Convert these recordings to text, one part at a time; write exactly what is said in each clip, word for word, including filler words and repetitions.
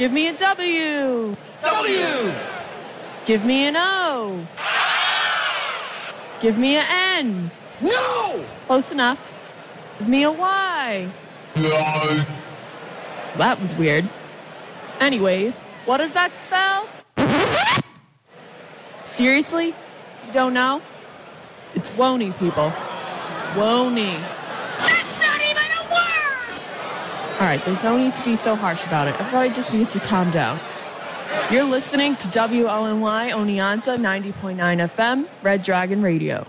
Give me a W. W. Give me an O. Give me an N. No! Close enough. Give me a Y. No. That was weird. Anyways, what does that spell? Seriously? You don't know? It's Wony, people. Wony. That's not even a word! All right, there's no need to be so harsh about it. Everybody just needs to calm down. You're listening to W O N Y Oneonta ninety point nine F M, Red Dragon Radio.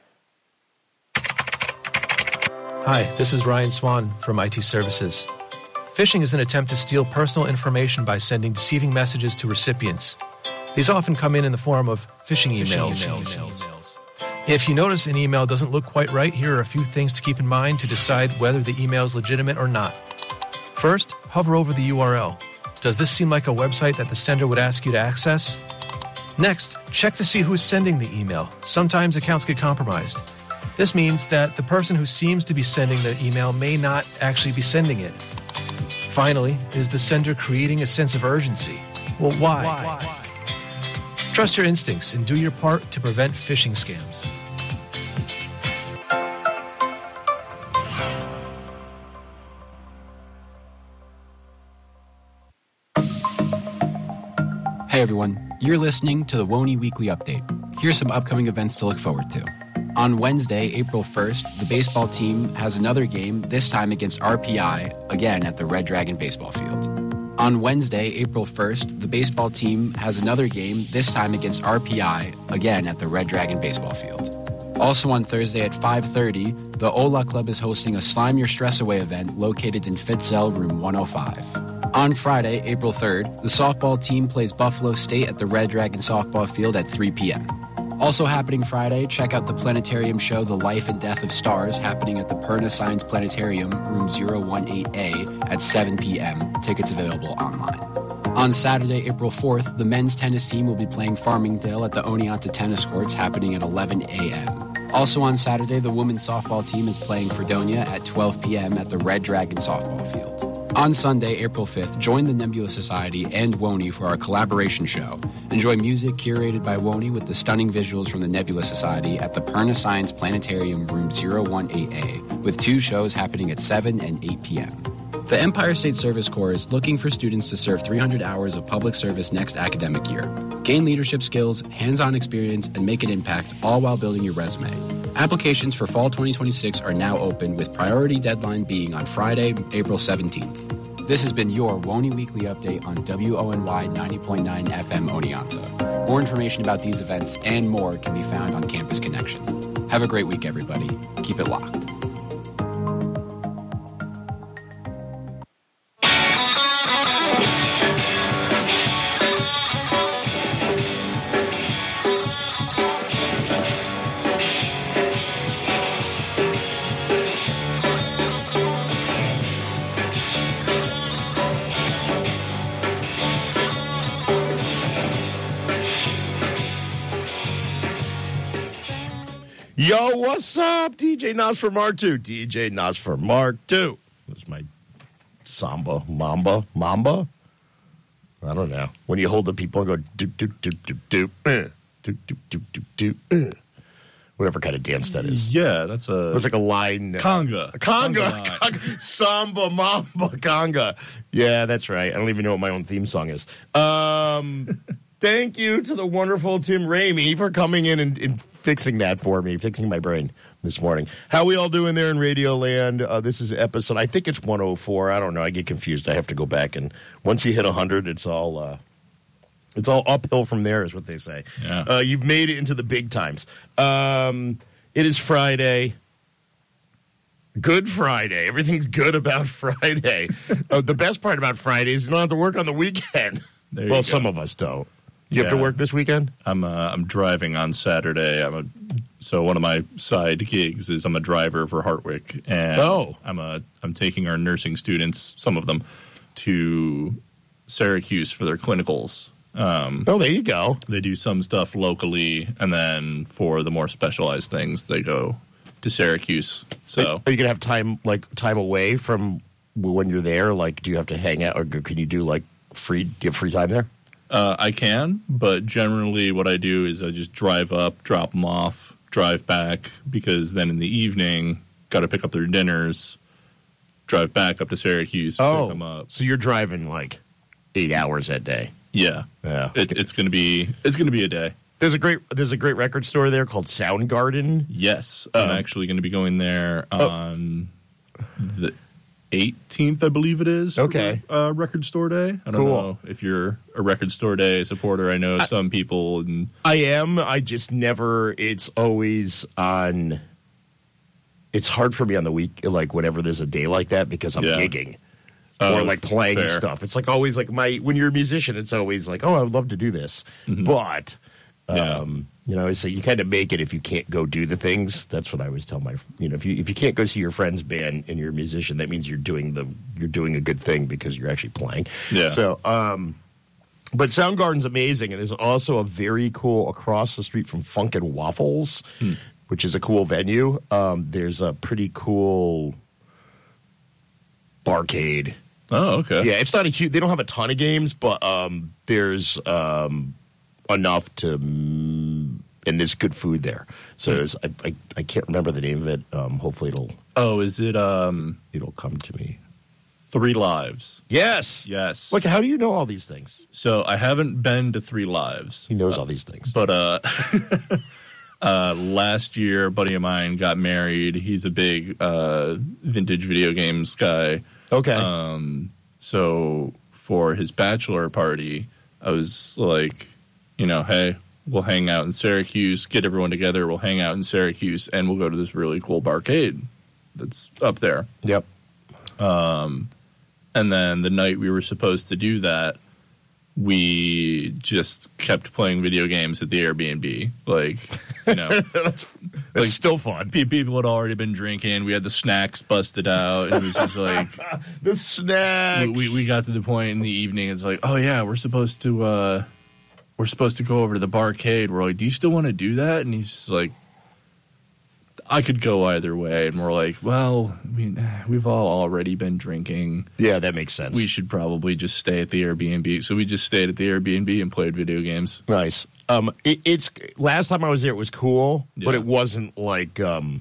Hi, this is Ryan Swan from I T Services. Phishing is an attempt to steal personal information by sending deceiving messages to recipients. These often come in in the form of phishing emails. Phishing emails. If you notice an email doesn't look quite right, here are a few things to keep in mind to decide whether the email is legitimate or not. First, hover over the U R L. Does this seem like a website that the sender would ask you to access? Next, check to see who's sending the email. Sometimes accounts get compromised. This means that the person who seems to be sending the email may not actually be sending it. Finally, is the sender creating a sense of urgency? Well, why? why? Trust your instincts and do your part to prevent phishing scams. Hey everyone, you're listening to the Wony Weekly Update. Here's some upcoming events to look forward to. On Wednesday, April first, the baseball team has another game, this time against R P I, again at the Red Dragon Baseball Field. On Wednesday, April first, the baseball team has another game, this time against R P I, again at the Red Dragon Baseball Field. Also on Thursday at five thirty, the Ola Club is hosting a Slime Your Stress Away event located in Fitzell, room one oh five. On Friday, April third, the softball team plays Buffalo State at the Red Dragon Softball Field at three p.m. Also happening Friday, check out the planetarium show The Life and Death of Stars happening at the Perna Science Planetarium, room zero one eight A at seven p.m. Tickets available online. On Saturday, April fourth, the men's tennis team will be playing Farmingdale at the Oneonta Tennis Courts happening at eleven a.m. Also on Saturday, the women's softball team is playing Fredonia at twelve p.m. at the Red Dragon Softball Field. On Sunday, April fifth, join the Nebula Society and Wony for our collaboration show. Enjoy music curated by Wony with the stunning visuals from the Nebula Society at the Perna Science Planetarium, room zero one eight A, with two shows happening at seven and eight p.m. The Empire State Service Corps is looking for students to serve three hundred hours of public service next academic year. Gain leadership skills, hands-on experience, and make an impact, all while building your resume. Applications for fall twenty twenty-six are now open, with priority deadline being on Friday, April seventeenth. This has been your Wony Weekly Update on W O N Y ninety point nine F M Oneonta. More information about these events and more can be found on Campus Connection. Have a great week, everybody. Keep it locked. Yo, what's up? D J Nas for Mark two. D J Nas for Mark two. That's my samba, mamba, mamba. I don't know. When you hold the people and go doop, doop, doop, doop, doop, uh, doop, doop, doop, doop, doop, uh, whatever kind of dance that is. Yeah, that's a... It's like a line. Uh, conga. Conga. Conga. Conga. Samba, mamba, conga. Yeah, that's right. I don't even know what my own theme song is. Um... Thank you to the wonderful Tim Ramey for coming in and, and fixing that for me, fixing my brain this morning. How we all doing there in Radio Land? Uh, this is episode, I think it's one oh four. I don't know. I get confused. I have to go back. And once you hit one hundred, it's all uh, it's all uphill from there is what they say. Yeah. Uh, you've made it into the big times. Um, it is Friday. Good Friday. Everything's good about Friday. uh, the best part about Friday is you don't have to work on the weekend. There Well, you some go. of us don't. You Yeah. have to work this weekend? I'm uh, I'm driving on Saturday. I'm a so one of my side gigs is I'm a driver for Hartwick, and Oh. I'm a I'm taking our nursing students, some of them, to Syracuse for their clinicals. Um, Oh, there you go. they do some stuff locally, and then for the more specialized things, they go to Syracuse. So Are you going to have time, like, time away from when you're there? Like, do you have to hang out, or can you do, like, free? Do you have free time there? Uh, I can, but generally what I do is I just drive up, drop them off, drive back, because then in the evening, got to pick up their dinners, drive back up to Syracuse, Oh, pick them up. so you're driving like eight hours that day. Yeah, Yeah. It, it's gonna be it's gonna be a day. There's a great there's a great record store there called Soundgarden. Yes, I'm Um, actually going to be going there oh. on the eighteenth, I believe it is. Okay. for, uh, Record Store Day. I don't Cool. know if you're a Record Store Day supporter. I know some people. And I am. I just never. It's always on. It's hard for me on the week, like whenever there's a day like that, because I'm Yeah. gigging Oh, or like playing fair. stuff. It's like always like my when you're a musician, it's always like, oh, I would love to do this, Mm-hmm. but. Yeah. Um, you know, so you kind of make it if you can't go do the things. That's what I always tell my, you know, if you if you can't go see your friend's band and you're a musician, that means you're doing the you're doing a good thing because you're actually playing. Yeah. So, um, but Soundgarden's amazing, and there's also a very cool across the street from Funk and Waffles, Hmm. which is a cool venue. Um, there's a pretty cool barcade. oh, okay. Yeah, it's not a huge. They don't have a ton of games, but um, there's um, enough to, mm, and there's good food there. So Hmm. there's, I, I I can't remember the name of it. Um, hopefully it'll Oh, is it um it'll come to me. Three Lives? Yes. Yes. Like, how do you know all these things? So I haven't been to Three Lives. He knows all these things. But uh, uh, last year, a buddy of mine got married. He's a big uh, vintage video games guy. Okay. Um, so for his bachelor party, I was like, you know, hey, we'll hang out in Syracuse, get everyone together, we'll hang out in Syracuse, and we'll go to this really cool barcade that's up there. Yep. And then the night we were supposed to do that, we just kept playing video games at the Airbnb. Like, you know, That's like, still fun. pe- people had already been drinking. We had the snacks busted out. And it was just like, The snacks. we, we, we got to the point in the evening. It's like, oh, yeah, we're supposed to, uh, we're supposed to go over to the barcade. We're like, do you still want to do that? And he's just like, I could go either way. And we're like, well, I mean, we've all already been drinking. Yeah, that makes sense. We should probably just stay at the Airbnb. So we just stayed at the Airbnb and played video games. Nice. Um, it, it's last time I was there, it was cool, but Yeah. it wasn't like um,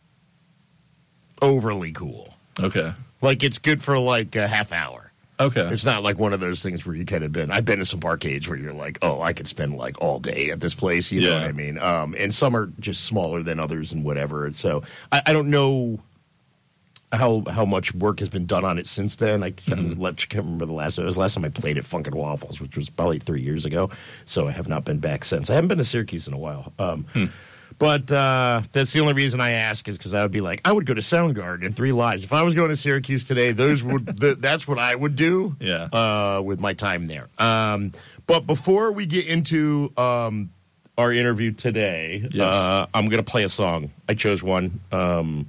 overly cool. Okay. Like, it's good for like a half hour. Okay. It's not like one of those things where you kind of been. I've been to some arcades where you're like, oh, I could spend like all day at this place. You know Yeah. what I mean? Um, and some are just smaller than others and whatever. And so I, I don't know how how much work has been done on it since then. I can't, Mm-hmm. let, can't remember the last. It was the last time I played at Funk and Waffles, which was probably three years ago. So I have not been back since. I haven't been to Syracuse in a while. Um, Hmm. But uh, that's the only reason I ask is because I would be like, I would go to Soundgarden and Three Lives. If I was going to Syracuse today, those would th- that's what I would do. Yeah. Uh, with my time there. Um, but before we get into um, our interview today, Yes. uh, I'm going to play a song. I chose one um,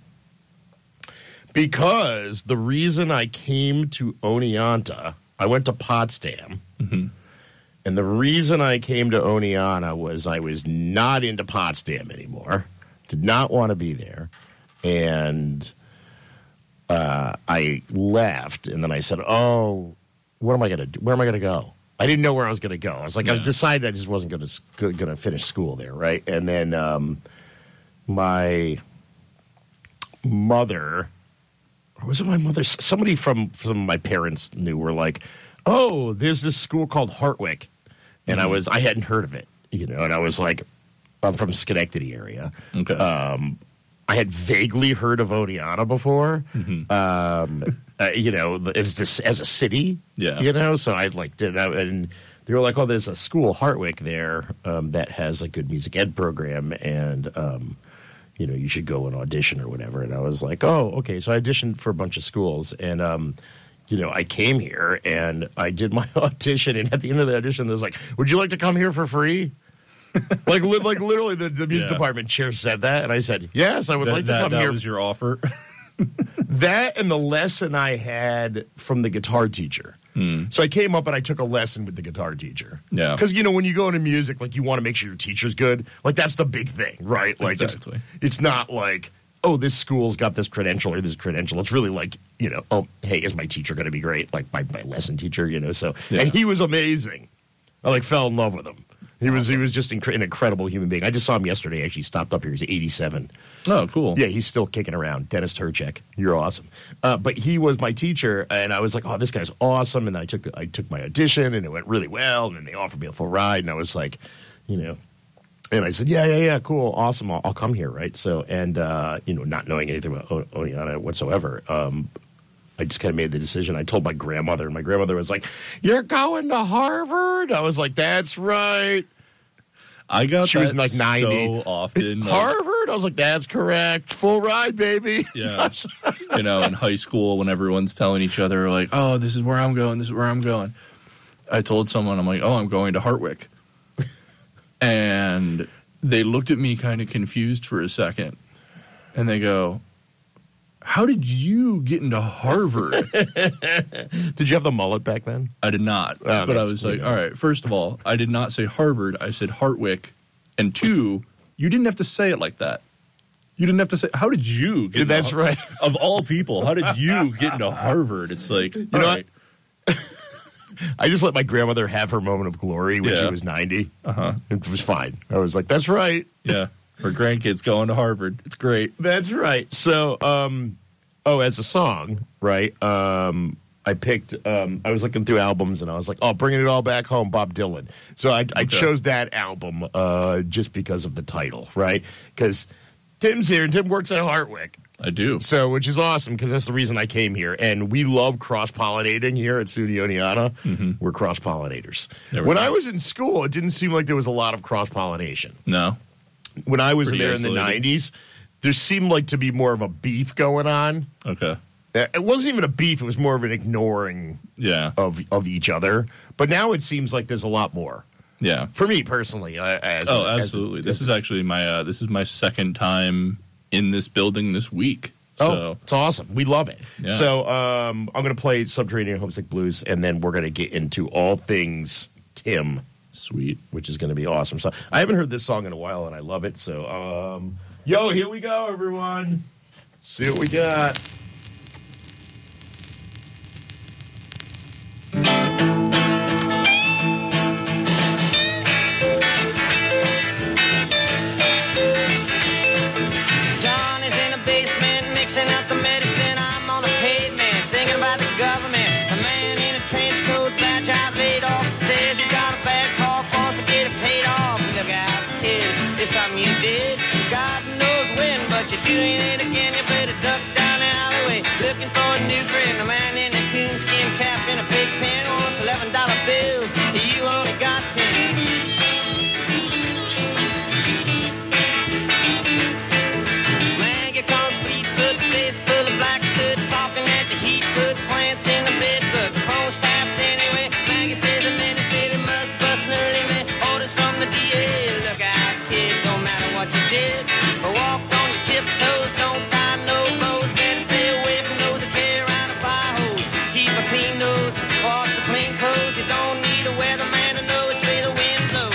because the reason I came to Oneonta, I went to Potsdam. Mm-hmm. And the reason I came to Oneonta was I was not into Potsdam anymore. Did not want to be there. And uh, I left, and then I said, oh, what am I going to do? Where am I going to go? I didn't know where I was going to go. I was like, I Yeah. decided I just wasn't going to going to finish school there, right? And then um, my mother, or was it my mother? Somebody from, from my parents knew, were like, oh, there's this school called Hartwick. And I was, I hadn't heard of it, you know, and I was like, I'm from Schenectady area. Okay. Um, I had vaguely heard of Oneonta before, Mm-hmm. um, uh, you know, as this as a city, Yeah. you know. So I like did that, and they were like, "Oh, there's a school Hartwick there um, that has a good music ed program, and um, you know, you should go and audition or whatever." And I was like, "Oh, okay." So I auditioned for a bunch of schools, and um, you know, I came here and I did my audition, and at the end of the audition, they was like, "Would you like to come here for free?" like, li- like literally, the, the music Yeah. department chair said that, and I said, "Yes, I would that like to that, come that here." was your offer. That and the lesson I had from the guitar teacher. So I came up and I took a lesson with the guitar teacher. Yeah. Because, you know, when you go into music, like, you want to make sure your teacher's good. Like, that's the big thing, right? Like, Exactly. it's, it's not like, oh, this school's got this credential or this credential. It's really like, you know, oh, hey, is my teacher going to be great? Like my, my lesson teacher, you know. So, Yeah. and he was amazing. I like fell in love with him. He was he was just incre- an incredible human being. I just saw him yesterday. Actually, stopped up here. He's eighty-seven. Oh, cool. Yeah, he's still kicking around. Dennis Turchek, you're awesome. Uh, but he was my teacher, and I was like, oh, this guy's awesome. And then I took I took my audition, and it went really well. And then they offered me a full ride, and I was like, you know, and I said, yeah, yeah, yeah, cool, awesome. I'll, I'll come here, right? So, and uh, you know, not knowing anything about o- Oneonta whatsoever. Um, I just kind of made the decision. I told my grandmother, and my grandmother was like, "You're going to Harvard?" I was like, "That's right." I got She that was like ninety. so often. like, Harvard? I was like, "That's correct. Full ride, baby." Yeah. You know, in high school, when everyone's telling each other, like, oh, this is where I'm going, this is where I'm going. I told someone, I'm like, oh, I'm going to Hartwick. And they looked at me kind of confused for a second. And they go, how did you get into Harvard? Did you have the mullet back then? I did not. Oh, but I that's- was like, yeah. all right, first of all, I did not say Harvard. I said Hartwick. And two, you didn't have to say it like that. You didn't have to say, how did you get Yeah, into that's Har- right. Of all people, how did you get into Harvard? It's like, you know what? I just let my grandmother have her moment of glory when Yeah. she was ninety. Uh-huh. It was fine. I was like, that's right. Yeah. Her grandkids going to Harvard. It's great. That's right. So, um, oh, as a song, right? Um, I picked. Um, I was looking through albums, and I was like, "Oh, bringing it all back home," Bob Dylan. So I, I chose that album uh, just because of the title, right? Because Tim's here, and Tim works at Hartwick, I do. so which is awesome because that's the reason I came here, and we love cross pollinating here at SUNY Oneonta. Mm-hmm. We're cross pollinators. There we When go. I was in school, it didn't seem like there was a lot of cross pollination. No. When I was Pretty there in the isolated. nineties, there seemed like to be more of a beef going on. Okay. Uh, It wasn't even a beef; it was more of an ignoring Yeah. of of each other. But now it seems like there's a lot more. Yeah. For me personally, uh, as Oh, as- absolutely. as- This is actually my uh, this is my second time in this building this week. oh, So it's awesome. We love it. Yeah. So um, I'm going to play Subterranean Homesick Blues, and then we're going to get into all things Tim, sweet. which is going to be awesome. So I haven't heard this song in a while, and I love it. So, um, yo, here we go, everyone. See what we got. John is in the basement mixing up the medicine. I'm on the pavement thinking about the government. The man in a trench coat, bad job laid off, says he's got a bad cough, wants to get it paid off. Look out, kid, it's something you did. God knows when, but you're doing it again. You better duck down the alleyway looking for a new friend. The man in a coonskin cap and a big pen wants eleven dollar bills. You only got ten. Maggie comes fleet foot, face full of black soot, talking at the heat, put plants in the bed, but the phone tapped anyway. Maggie says the man said it must bust an early man. Orders from the D A. Look out, kid, don't matter what you did. Walk on your tiptoes, don't tie no bows. Better stay away from those that carry around a fire hose. Keep a clean nose, wash your clean clothes. You don't need a weatherman to know which way the wind blows.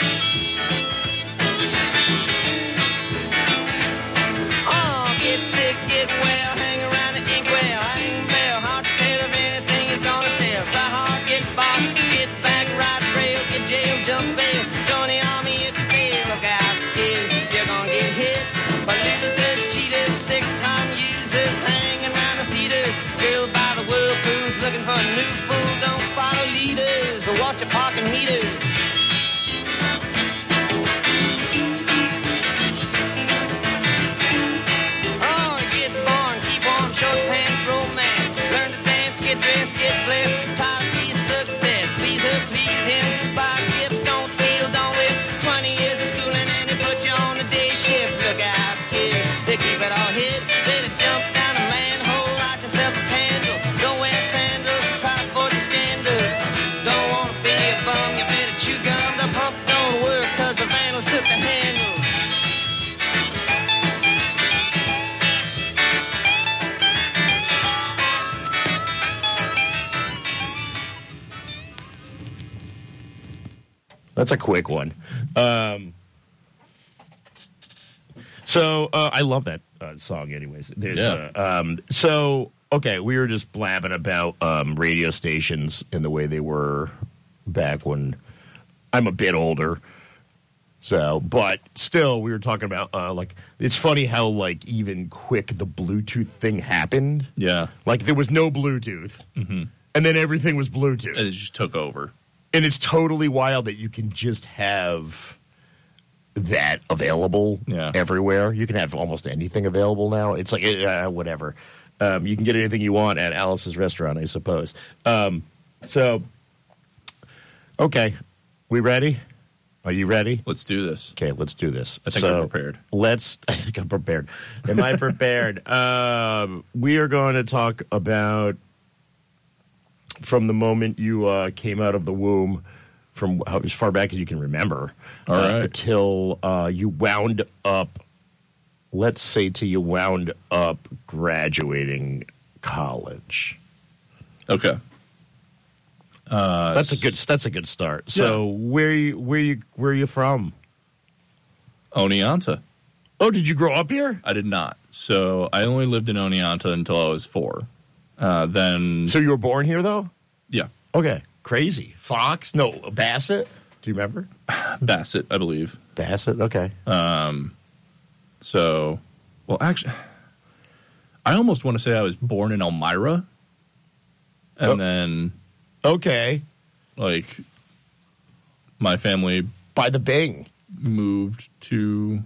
Oh, get sick, get well, hang around the inkwell, hang bell, hard to tell if anything is gonna sell. Try hard, get boxed, get back, ride rail, get jail, jump bail, join the army if you fail. Look out, kid, you're gonna get hit by losers, cheaters, six-time users, hanging around the theaters. Girl by the whirlpools, looking for a news fool, don't follow leaders, or watch your parking meters. Oh, get born, keep warm, short pants, romance. Learn to dance, get dressed, get blessed. Try to be a success, please her, please him. Buy gifts, don't steal, don't whip. Twenty years of schooling and they put you on the day shift. Look out, kid, they keep it all hid. Better jump down a manhole, light yourself a candle. Don't wear sandals, try to avoid the scandals. Don't wanna be a bum, you better chew gum. The pump don't work, cause the vandals took the handle. That's a quick one. Um, So uh, I love that uh, song. Anyways, there's Yeah. uh, um, so okay. We were just blabbing about um, radio stations and the way they were back when I'm a bit older. So, but still, we were talking about uh, like it's funny how like even quick the Bluetooth thing happened. Yeah. Like there was no Bluetooth, Mm-hmm. and then everything was Bluetooth, And it just took over. and it's totally wild that you can just have that available Yeah. everywhere. You can have almost anything available now. It's like uh, whatever. Um, you can get anything you want at Alice's restaurant, I suppose. Um, so, okay, we ready? Are you ready? Let's do this. Okay, let's do this. I think so, I'm prepared. Let's. I think I'm prepared. Am I prepared? um, we are going to talk about from the moment you uh, came out of the womb, from how, as far back as you can remember, All uh, right. until uh, you wound up. Let's say till you wound up graduating college. Okay. Uh, That's a good. That's a good start. So where you where you where you from? Oneonta. Oh, did you grow up here? I did not. So I only lived in Oneonta until I was four. Uh, then, So you were born here, though? yeah, Okay. Crazy. Fox? No, Bassett? Do you remember? Bassett, I believe. Bassett? Okay. So, well, actually, I almost want to say I was born in Elmira. And Oh. then, Okay. like, my family By the Bing. moved to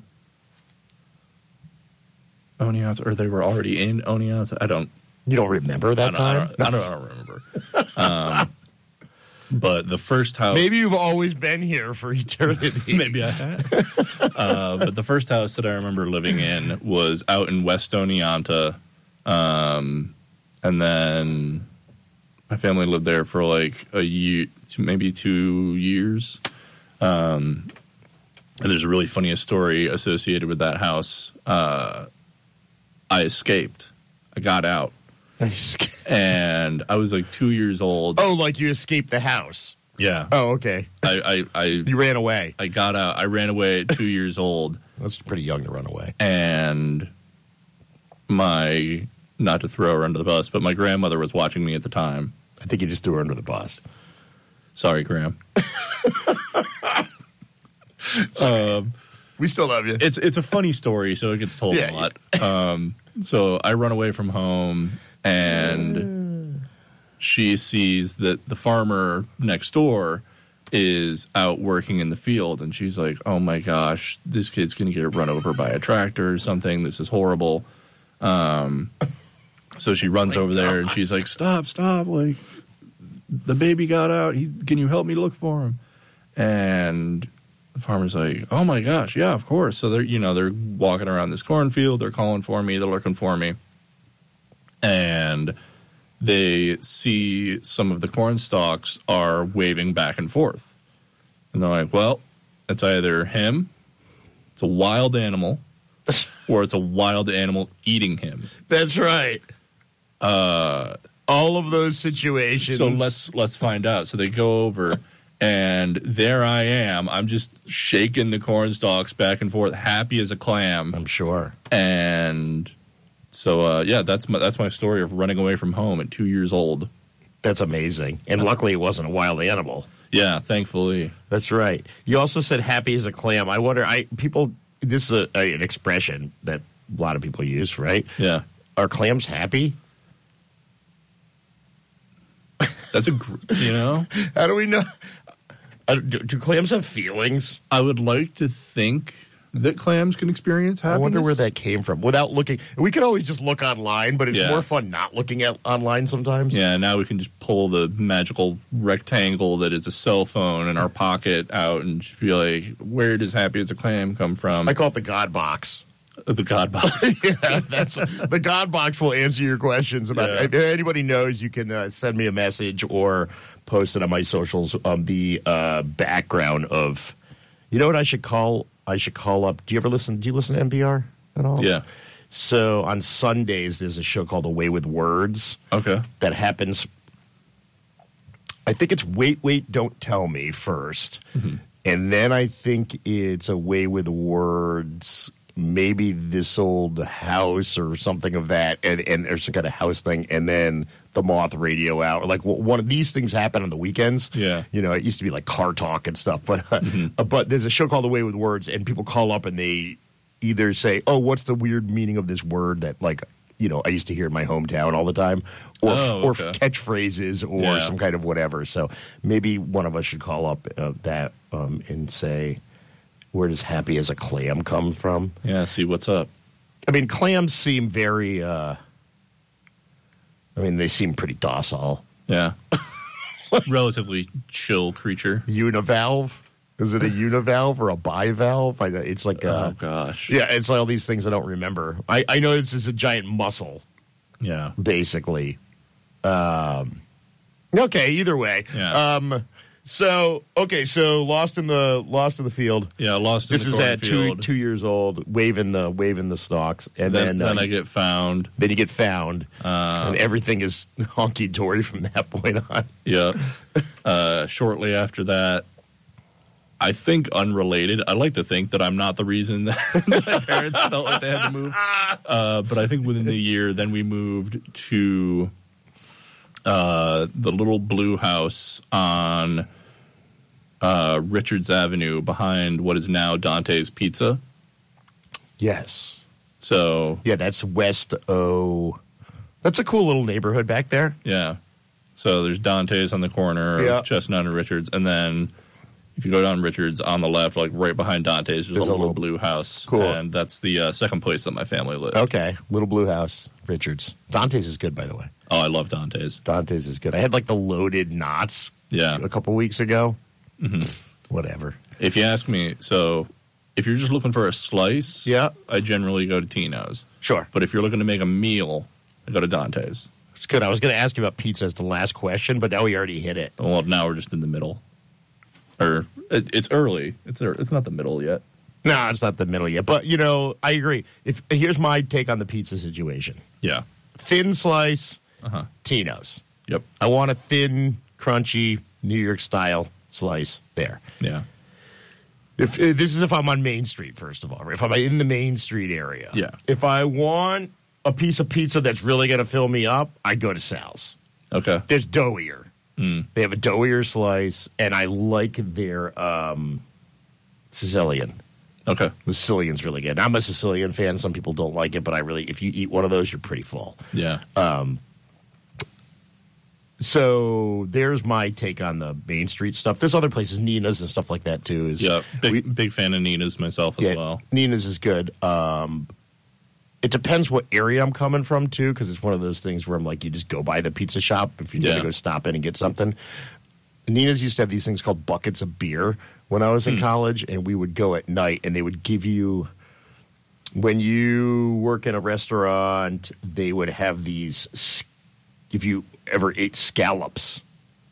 Oneonta, or they were already in Oneonta. I don't You don't remember I that don't, I time? don't, I don't, I don't remember. um, but the first house, Maybe you've always been here for eternity. maybe I had. uh, but the first house that I remember living in was out in West Oneonta, um, and then my family lived there for like a year, maybe two years. Um, and there's a really funny story associated with that house. Uh, I escaped. I got out. And I was like two years old. Oh, like you escaped the house. Yeah. Oh, okay. I, I, I, You ran away. I got out. I ran away at two years old. That's pretty young to run away. And my, not to throw her under the bus, but my grandmother was watching me at the time. I think you just threw her under the bus. Sorry, Graham. um, We still love you. it's it's a funny story, so it gets told Yeah, a lot. Um, so I run away from home, and she sees that the farmer next door is out working in the field, and she's like, "Oh my gosh, this kid's going to get run over by a tractor or something. This is horrible." Um, so she runs over there, and she's like, "Stop, stop! Like, the baby got out. He, can you help me look for him?" And the farmer's like, "Oh my gosh, yeah, of course." So they're, you know, they're walking around this cornfield. They're calling for me. They're looking for me, and they see some of the corn stalks are waving back and forth, and they're like, "Well, it's either him, it's a wild animal, or it's a wild animal eating him." That's right. Uh, All of those situations. So let's let's find out. So they go over, and there I am. I'm just shaking the corn stalks back and forth, happy as a clam. I'm sure. And so, uh, yeah, that's my that's my story of running away from home at two years old. That's amazing. And luckily it wasn't a wild animal. Yeah, thankfully. That's right. You also said happy as a clam. I wonder, I people, this is a, a, an expression that a lot of people use, right? Yeah, Are clams happy? that's a gr- you know. How do we know? Uh, do, do clams have feelings? I would like to think that clams can experience happiness. I wonder where that came from. Without looking, we could always just look online, but it's Yeah. more fun not looking at online sometimes. Yeah, now we can just pull the magical rectangle that is a cell phone in our pocket out and just be like, where does happy as a clam come from? I call it the God box. The God box. Yeah, that's the God box will answer your questions about. Yeah. If anybody knows, you can uh, send me a message or post it on my socials. Um, the uh, background of, you know what I should call? I should call up. Do you ever listen? Do you listen to N P R at all? Yeah. So on Sundays, there's a show called Away with Words Okay. that happens. I think it's Wait, Wait, Don't Tell Me first. Mm-hmm. And then I think it's Away with Words maybe this old house or something of that, and, and there's some kind of house thing, and then the Moth Radio Hour. Like one of these things happen on the weekends. Yeah. You know, it used to be like car talk and stuff, but uh, mm-hmm. but there's a show called Away with Words, and people call up and they either say, "Oh, what's the weird meaning of this word that like you know I used to hear in my hometown all the time," or oh, or okay. catchphrases or yeah. some kind of whatever. So maybe one of us should call up uh, that um, and say, where does happy as a clam come from? Yeah, see what's up. I mean, clams seem very, uh, I mean, they seem pretty docile. Yeah. Relatively chill creature. Univalve? Is it a univalve or a bivalve? I, it's like, a, oh, gosh. Yeah, it's like all these things I don't remember. I, I know it's, it's a giant mussel, Yeah. basically. Um, okay, either way. Yeah. Um, So okay, so lost in the lost in the field. Yeah, lost in this the is at two cornfield. two years old, waving the waving the stalks, and Then, then then uh, I get found. then you get found, Uh, and everything is honky dory from that point on. Yeah. Uh, shortly after that, I think unrelated. I like to think that I'm not the reason that my parents felt like they had to move. Uh, but I think within the year, then we moved to uh, the little blue house on uh, Richards Avenue behind what is now Dante's Pizza. Yes, So, yeah, that's West O. That's a cool little neighborhood back there. yeah. So there's Dante's on the corner Yeah. of Chestnut and Richards. And then if you go down Richards on the left, like right behind Dante's, there's, There's a a little, little- blue house. Cool. And that's the uh, second place that my family lived. Okay, little blue house, Richards. Dante's is good, by the way. Oh, I love Dante's. Dante's is good. I had like the loaded knots Yeah. a couple weeks ago. Mm-hmm. Whatever. If you ask me, so if you're just looking for a slice, Yeah. I generally go to Tino's. Sure. But if you're looking to make a meal, I go to Dante's. It's good. I was going to ask you about pizza as the last question, but now we already hit it. Well, now we're just in the middle. Or it, it's early. It's it's not the middle yet. No, it's not the middle yet. But, you know, I agree. If here's my take on the pizza situation. Yeah. Thin slice, Uh-huh. Tino's. Yep. I want a thin, crunchy, New York style slice there. Yeah. If uh, this is if I'm on Main Street, first of all. If I'm in the Main Street area. Yeah. If I want a piece of pizza that's really going to fill me up, I go to Sal's. Okay. There's doughier. Mm. They have a doughier slice, and I like their um, Sicilian. Okay. The Sicilian's really good. I'm a Sicilian fan. Some people don't like it, but I really, if you eat one of those, you're pretty full. Yeah. So there's my take on the Main Street stuff. There's other places, Nina's and stuff like that too. Is yeah. Big we- big fan of Nina's myself as yeah, well. Nina's is good. Um, it depends what area I'm coming from too, because it's one of those things where I'm like, you just go by the pizza shop if you're Yeah. going to go stop in and get something. Nina's used to have these things called buckets of beer when I was in Hmm. college, and we would go at night, and they would give you. When you work in a restaurant, they would have these. s- If you ever ate scallops.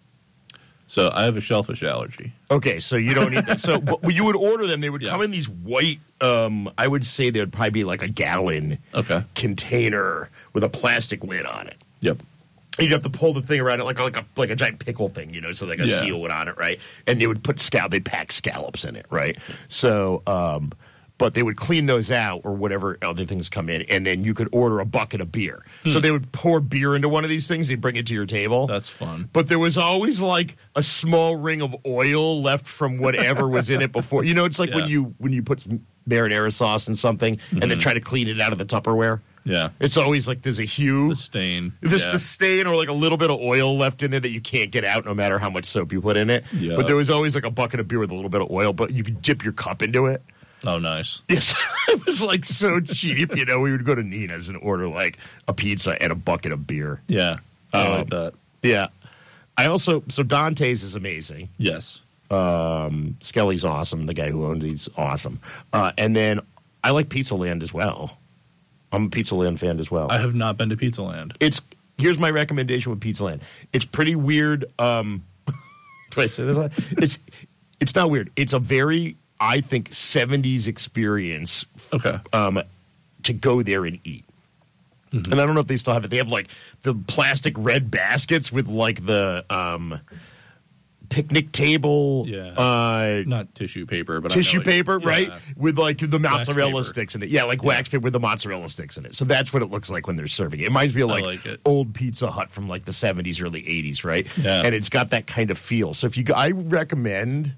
So I have a shellfish allergy. Okay, so you don't eat that. So but when you would order them, they would Yeah. come in these white, um, I would say they would probably be like a gallon Okay. container with a plastic lid on it. Yep. You'd have to pull the thing around it like, like, a, like a giant pickle thing, you know, so like a Yeah. seal would on it, right? And they would put scallop, they'd pack scallops in it, right? So, um, but they would clean those out or whatever other things come in, and then you could order a bucket of beer. Hmm. So they would pour beer into one of these things, they'd bring it to your table. That's fun. But there was always like a small ring of oil left from whatever was in it before. You know, it's like when Yeah. you when you put some marinara sauce in something and then try to clean it out of the Tupperware. Yeah. It's always like there's a hue. The stain. There's yeah. the stain or like a little bit of oil left in there that you can't get out no matter how much soap you put in it. Yeah. But there was always like a bucket of beer with a little bit of oil, but you could dip your cup into it. Oh, nice. Yes, it was like so cheap. You know, we would go to Nina's and order like a pizza and a bucket of beer. Yeah. I Um, like that. Yeah. I also, so Dante's is amazing. Yes. Um, Skelly's awesome. The guy who owns he's awesome. Uh, and then I like Pizza Land as well. I'm a Pizza Land fan as well. I have not been to Pizza Land. It's here's my recommendation with Pizza Land. It's pretty weird. Um, do I say this? It's it's not weird. It's a very I think seventies experience. Okay. Um, to go there and eat. Mm-hmm. And I don't know if they still have it. They have like the plastic red baskets with like the um, picnic table, Yeah. uh, Not tissue paper, but I tissue know, like, paper, yeah. right? With like the mozzarella paper. sticks in it. Yeah, like wax paper with the mozzarella sticks in it. So that's what it looks like when they're serving it. It reminds me of like, like it. old Pizza Hut from like the seventies, early eighties, right? Yeah. And it's got that kind of feel. So if you, go, I recommend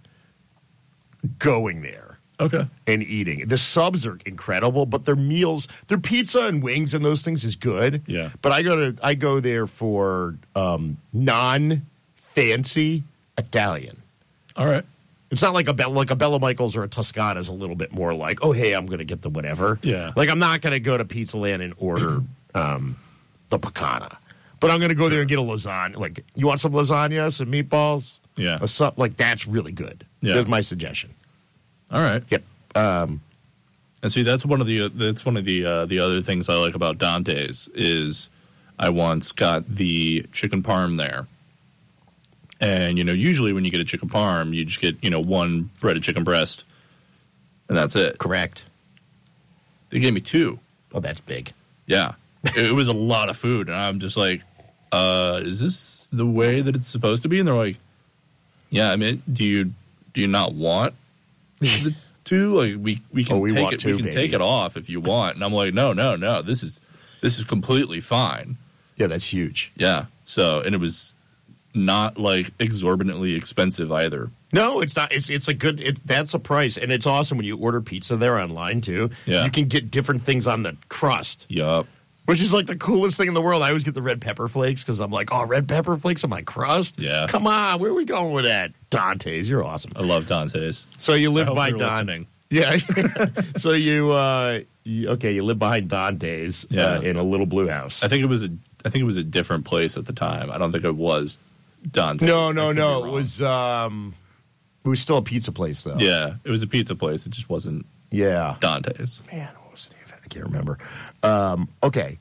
going there Okay. and eating. The subs are incredible, but their meals, their pizza and wings and those things is good. Yeah. But I go to I go there for um, non fancy Italian. All right. It's not like a Bella, like a Bella Michaels or a Toscana is a little bit more like, oh hey, I'm going to get the whatever. Yeah. Like I'm not going to go to Pizza Land and order um, the Picana, but I'm going to go there and get a lasagna. Like, you want some lasagna, some meatballs, Yeah. a sup? Like that's really good. Yeah. That's my suggestion. All right. Yep. Um, And see, that's one of the that's one of the uh, the other things I like about Dante's is I once got the chicken parm there, and you know usually when you get a chicken parm, you just get you know one breaded chicken breast, and that's it. correct. They gave me two. Oh, that's big. Yeah, it, it was a lot of food, and I'm just like, uh, is this the way that it's supposed to be? And they're like, yeah. I mean, do you do you not want the two? Like we we can Oh, we take want it. two, we can baby. take it off if you want. And I'm like, no, no, no. This is this is completely fine. Yeah, that's huge. Yeah. So and it was not like exorbitantly expensive either. No, it's not. It's it's a good. It, that's a price, and it's awesome when you order pizza there online too. Yeah. You can get different things on the crust, Yup. which is like the coolest thing in the world. I always get the red pepper flakes because I'm like, oh, red pepper flakes on my crust. Yeah. Come on, where are we going with that? Dante's, you're awesome. I love Dante's. So you I live hope by they're Don. listening. Yeah. So you, uh, you, okay, you live behind Dante's Yeah. uh, in a little blue house. I think it was a I think it was a different place at the time. I don't think it was Dante's. no, I no, could be no. It wrong. was um, it was still a pizza place though. Yeah, it was a pizza place. It just wasn't Yeah. Dante's. Man, what was the name of it? I can't remember. Um, okay,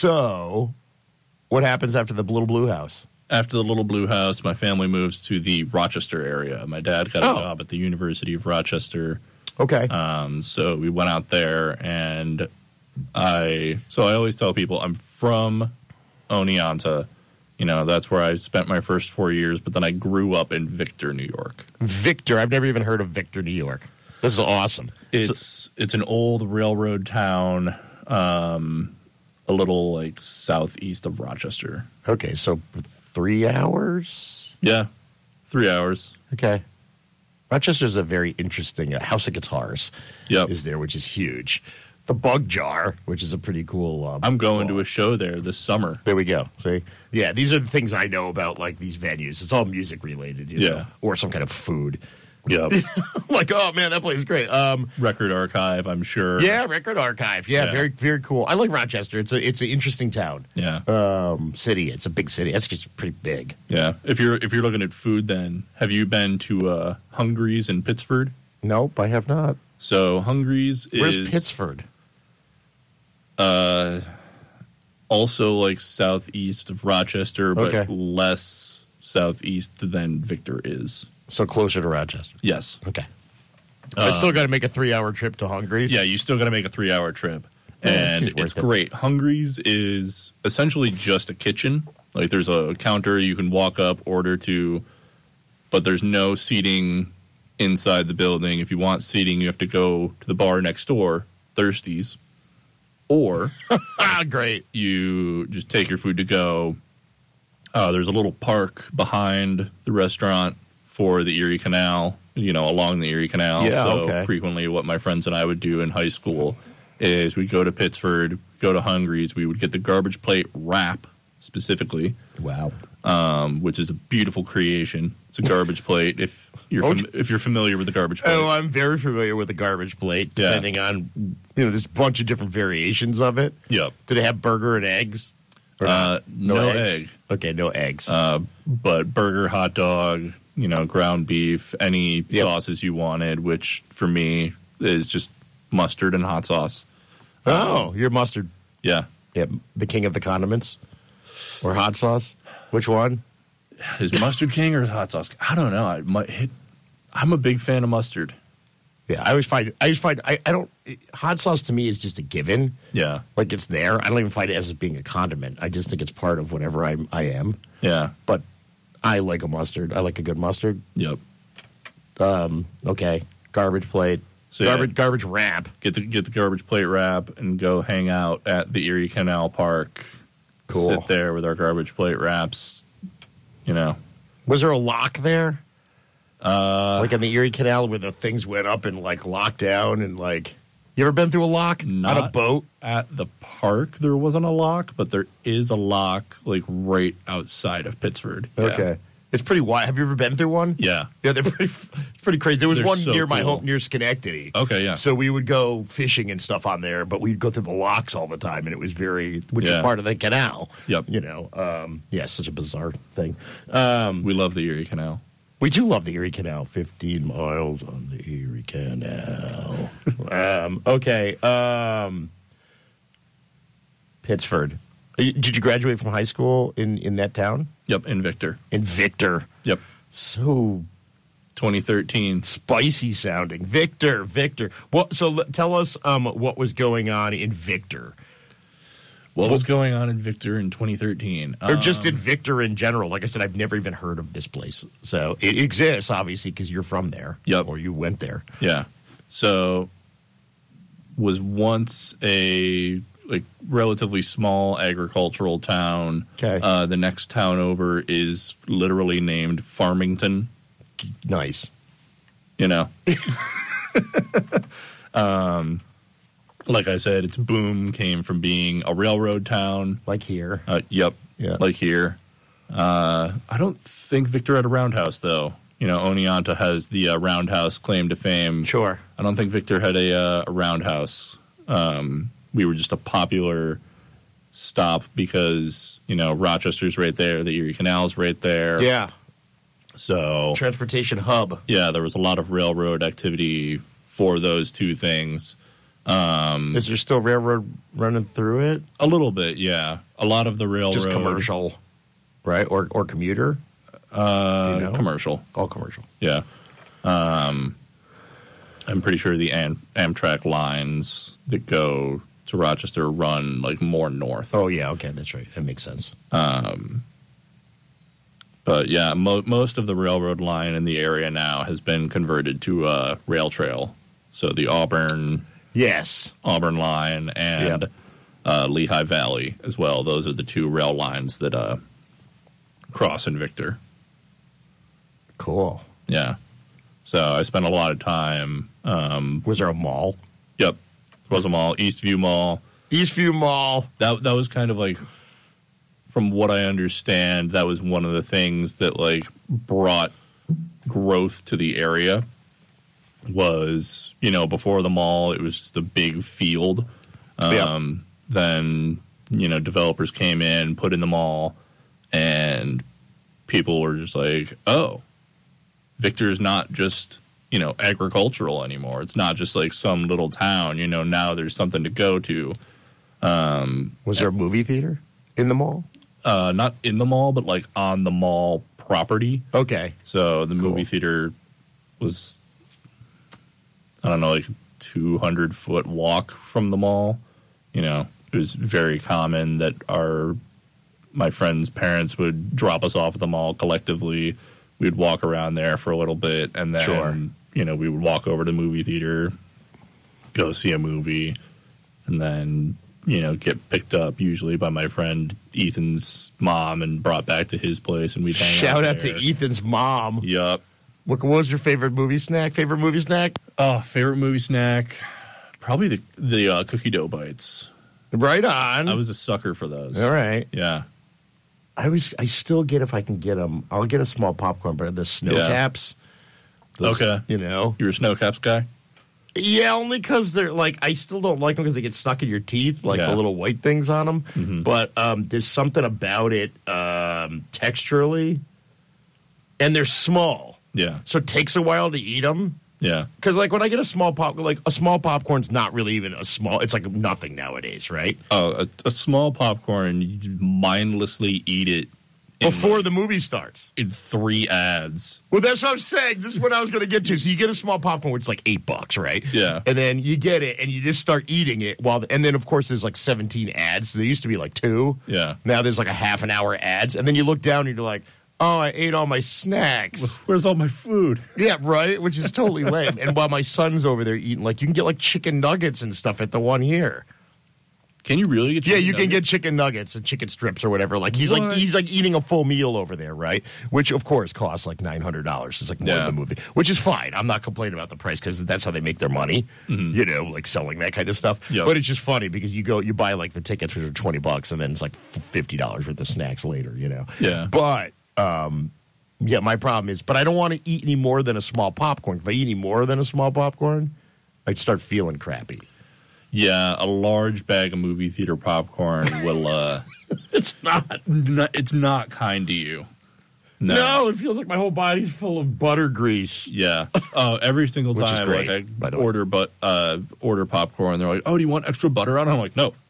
so what happens after the little blue house? After the Little Blue House, my family moves to the Rochester area. My dad got a Oh. job at the University of Rochester. Okay. Um, so we went out there, and I. So I always tell people I'm from Oneonta. You know, that's where I spent my first four years, but then I grew up in Victor, New York. Victor. I've never even heard of Victor, New York. This is awesome. It's So- it's an old railroad town, um, a little like southeast of Rochester. okay, so three hours? Yeah, three hours. Okay. Rochester's a very interesting uh, House of Guitars Yep. is there, which is huge. The Bug Jar, which is a pretty cool. Um, I'm going to a show there this summer. There we go. See, yeah, these are the things I know about, like these venues. It's all music related, you know, Yeah. or some kind of food. Yep. Like, oh man, that place is great. Um, Record archive, I'm sure. yeah, Record Archive. Yeah, Yeah. very, very cool. I like Rochester. It's a, it's an interesting town, Yeah. um, city. It's a big city. It's just pretty big. Yeah. If you're if you're looking at food, then have you been to uh, Hungry's in Pittsford? Nope, I have not. So Hungry's is Where's Pittsford? Uh, also like southeast of Rochester, but Okay. less southeast than Victor is. So closer to Rochester. Yes. Okay. I still got to make a three-hour trip to Hungry's. Yeah, you still got to make a three-hour trip, Yeah, that and seems worth it's it. great. Hungry's is essentially just a kitchen. Like there's a counter you can walk up, order to, but there's no seating inside the building. If you want seating, you have to go to the bar next door, Thirsties, or Ah, great. you just take your food to go. Uh, there's a little park behind the restaurant for the Erie Canal, you know, along the Erie Canal. Yeah, so okay. frequently what my friends and I would do in high school is we'd go to Pittsford, go to Hungry's. We would get the garbage plate wrap specifically, Wow. um, which is a beautiful creation. It's a garbage plate. If you're Oh, fam- if you're familiar with the garbage plate, Oh, I'm very familiar with the garbage plate, Yeah. depending on, you know, there's a bunch of different variations of it. yep. Did it have burger and eggs? Or Uh, not? no eggs? egg. Okay, no eggs. Uh, but burger, hot dog, you know, ground beef, any Yep. sauces you wanted, which for me is just mustard and hot sauce. oh, you're mustard. Yeah. Yeah, the king of the condiments. Or hot sauce. Which one? Is mustard king or is hot sauce? I don't know. I might hit, I'm a big fan of mustard. Yeah, I always find, I always find, I, I don't, hot sauce to me is just a given. Yeah. Like it's there. I don't even find it as being a condiment. I just think it's part of whatever I, I am. Yeah. But I like a mustard. I like a good mustard. Yep. Um, okay. Garbage plate. So, yeah. garbage garbage wrap. Get the get the garbage plate wrap and go hang out at the Erie Canal Park. Cool. Sit there with our garbage plate wraps. You know. Was there a lock there? Uh, like in the Erie Canal where the things went up and like locked down and like. You ever been through a lock Not on a boat? At the park, there wasn't a lock, but there is a lock like right outside of Pittsford. Yeah. Okay. It's pretty wide. Have you ever been through one? Yeah. Yeah, they're pretty, pretty crazy. There was They're one so near my cool. home, near Schenectady. Okay, yeah. So we would go fishing and stuff on there, but we'd go through the locks all the time, and it was very, which is Yeah. part of the canal. Yep. You know, um, yeah, such a bizarre thing. Um, We love the Erie Canal. we do love the Erie Canal. fifteen miles on the Erie Canal. um, okay. Um, Pittsford. Did you graduate from high school in, in that town? Yep, in Victor. In Victor. Yep. So twenty thirteen. spicy sounding. Victor, Victor. Well, so l- tell us um, what was going on in Victor. What was going on in Victor in twenty thirteen? Or just in Victor in general. Like I said, I've never even heard of this place. So it exists, obviously, because you're from there. Yep. Or you went there. Yeah. So was once a like relatively small agricultural town. Okay. Uh, the next town over is literally named Farmington. Nice. You know. um, like I said, its boom came from being a railroad town. Like here. Uh, yep. Yeah. Like here. Uh, I don't think Victor had a roundhouse though. You know, Oneonta has the uh, roundhouse claim to fame. Sure. I don't think Victor had a, uh, a roundhouse. Um, we were just a popular stop because, you know, Rochester's right there, the Erie Canal's right there. Yeah. So, Transportation hub. yeah, there was a lot of railroad activity for those two things. Um, Is there still railroad running through it? a little bit, yeah. A lot of the railroad. Just commercial, right? Or or commuter? Uh, You know? Commercial, All commercial. yeah. Um, I'm pretty sure the Am- Amtrak lines that go to Rochester run like more north. Oh, yeah. Okay. That's right. That makes sense. Um, but yeah, mo- most of the railroad line in the area now has been converted to a rail trail. So the Auburn Yes. Auburn line and Yep. uh, Lehigh Valley as well. Those are the two rail lines that uh, cross in Victor. Cool. Yeah. So I spent a lot of time. Um, Was there a mall? yep, Rosa Mall, Eastview Mall. Eastview Mall. That that was kind of like, from what I understand, that was one of the things that like brought growth to the area. Was, you know, before the mall, it was just a big field. Um, Yeah. Then, you know, developers came in, put in the mall, and people were just like, oh, Victor's not just, you know, agricultural anymore. It's not just like some little town. You know, now there's something to go to. Um, Was there a movie theater in the mall? uh, not in the mall, but like on the mall property. Okay. So the Cool. movie theater was, I don't know, like two hundred foot walk from the mall. You know, it was very common that our my friends' parents would drop us off at the mall collectively. We'd walk around there for a little bit, and then Sure. you know we would walk over to the movie theater, go see a movie, and then you know get picked up usually by my friend Ethan's mom and brought back to his place, and we'd hang Shout out out there. to Ethan's mom. Yup. What, what was your favorite movie snack? Favorite movie snack? Oh, favorite movie snack? Probably the the uh, cookie dough bites. Right on. I was a sucker for those. All right. Yeah. I always, I still get if I can get them. I'll get a small popcorn, but the snow Yeah. caps. those, Okay. You know. You were a snow caps guy? Yeah, only because they're like I still don't like them because they get stuck in your teeth, like Yeah. the little white things on them. Mhm. But um, there's something about it um, texturally, and they're small, Yeah. so it takes a while to eat them. Yeah. Because like when I get a small pop, like a small popcorn's not really even a small. It's like nothing nowadays, right? Oh, a, a small popcorn, you just mindlessly eat it in, Before the movie starts. in three ads. Well, that's what I'm saying. This is what I was going to get to. So you get a small popcorn, which is like eight bucks, right? Yeah. And then you get it, and you just start eating it. While, and then of course there's like seventeen ads. There used to be like two. Yeah. Now there's like a half an hour ads, and then you look down and you're like, oh, I ate all my snacks. Where's all my food? Yeah, right? Which is totally lame. And while my son's over there eating, like, you can get, like, chicken nuggets and stuff at the one here. Can you really get Yeah, chicken you can get nuggets? chicken nuggets and chicken strips or whatever. Like, he's like What? he's like eating a full meal over there, right? Which, of course, costs like nine hundred dollars. It's like more Yeah. than the movie. Which is fine. I'm not complaining about the price because that's how they make their money, you know, like selling that kind of stuff. Yep. But it's just funny because you go, you buy, like, the tickets for twenty bucks and then it's like fifty dollars worth of snacks later, you know? Yeah. But, um... yeah, my problem is, but I don't want to eat any more than a small popcorn. If I eat any more than a small popcorn, I'd start feeling crappy. Yeah, a large bag of movie theater popcorn will. Uh, It's not. not, it's not kind to you. No. No, it feels like my whole body's full of butter grease. Yeah. Oh, every single Which is time, great, like by I the way. order, but uh, order popcorn. They're like, "Oh, do you want extra butter on it?" I'm like, "No."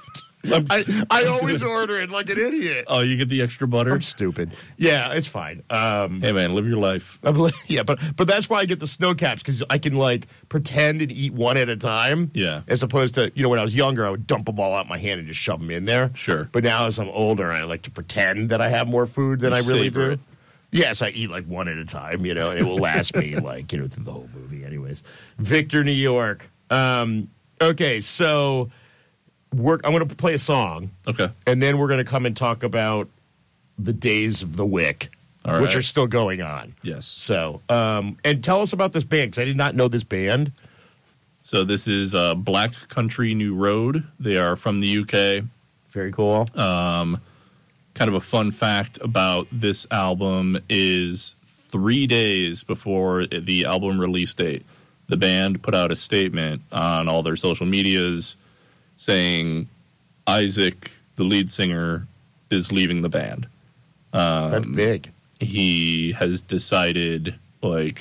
I, I always order it like an idiot. Oh, you get the extra butter? I'm stupid. Yeah, it's fine. Um, Hey, man, live your life. I'm li- yeah, but but that's why I get the snow caps because I can like pretend and eat one at a time. Yeah. As opposed to, you know, when I was younger, I would dump them all out my hand and just shove them in there. Sure. But now as I'm older, I like to pretend that I have more food than You I really savor do. it. Yes, I eat like one at a time, you know, and it will last me like, you know, through the whole movie anyways. Victor, New York. Um, okay, so we're, I'm going to play a song. Okay. And then we're going to come and talk about the days of the Wick, All which right. are still going on. Yes. So, um, and tell us about this band, because I did not know this band. So this is uh, Black Country New Road. They are from the U K. Very cool. Um, kind of a fun fact about this album is three days before the album release date, the band put out a statement on all their social medias saying Isaac, the lead singer, is leaving the band. Um, That's big. He has decided, like,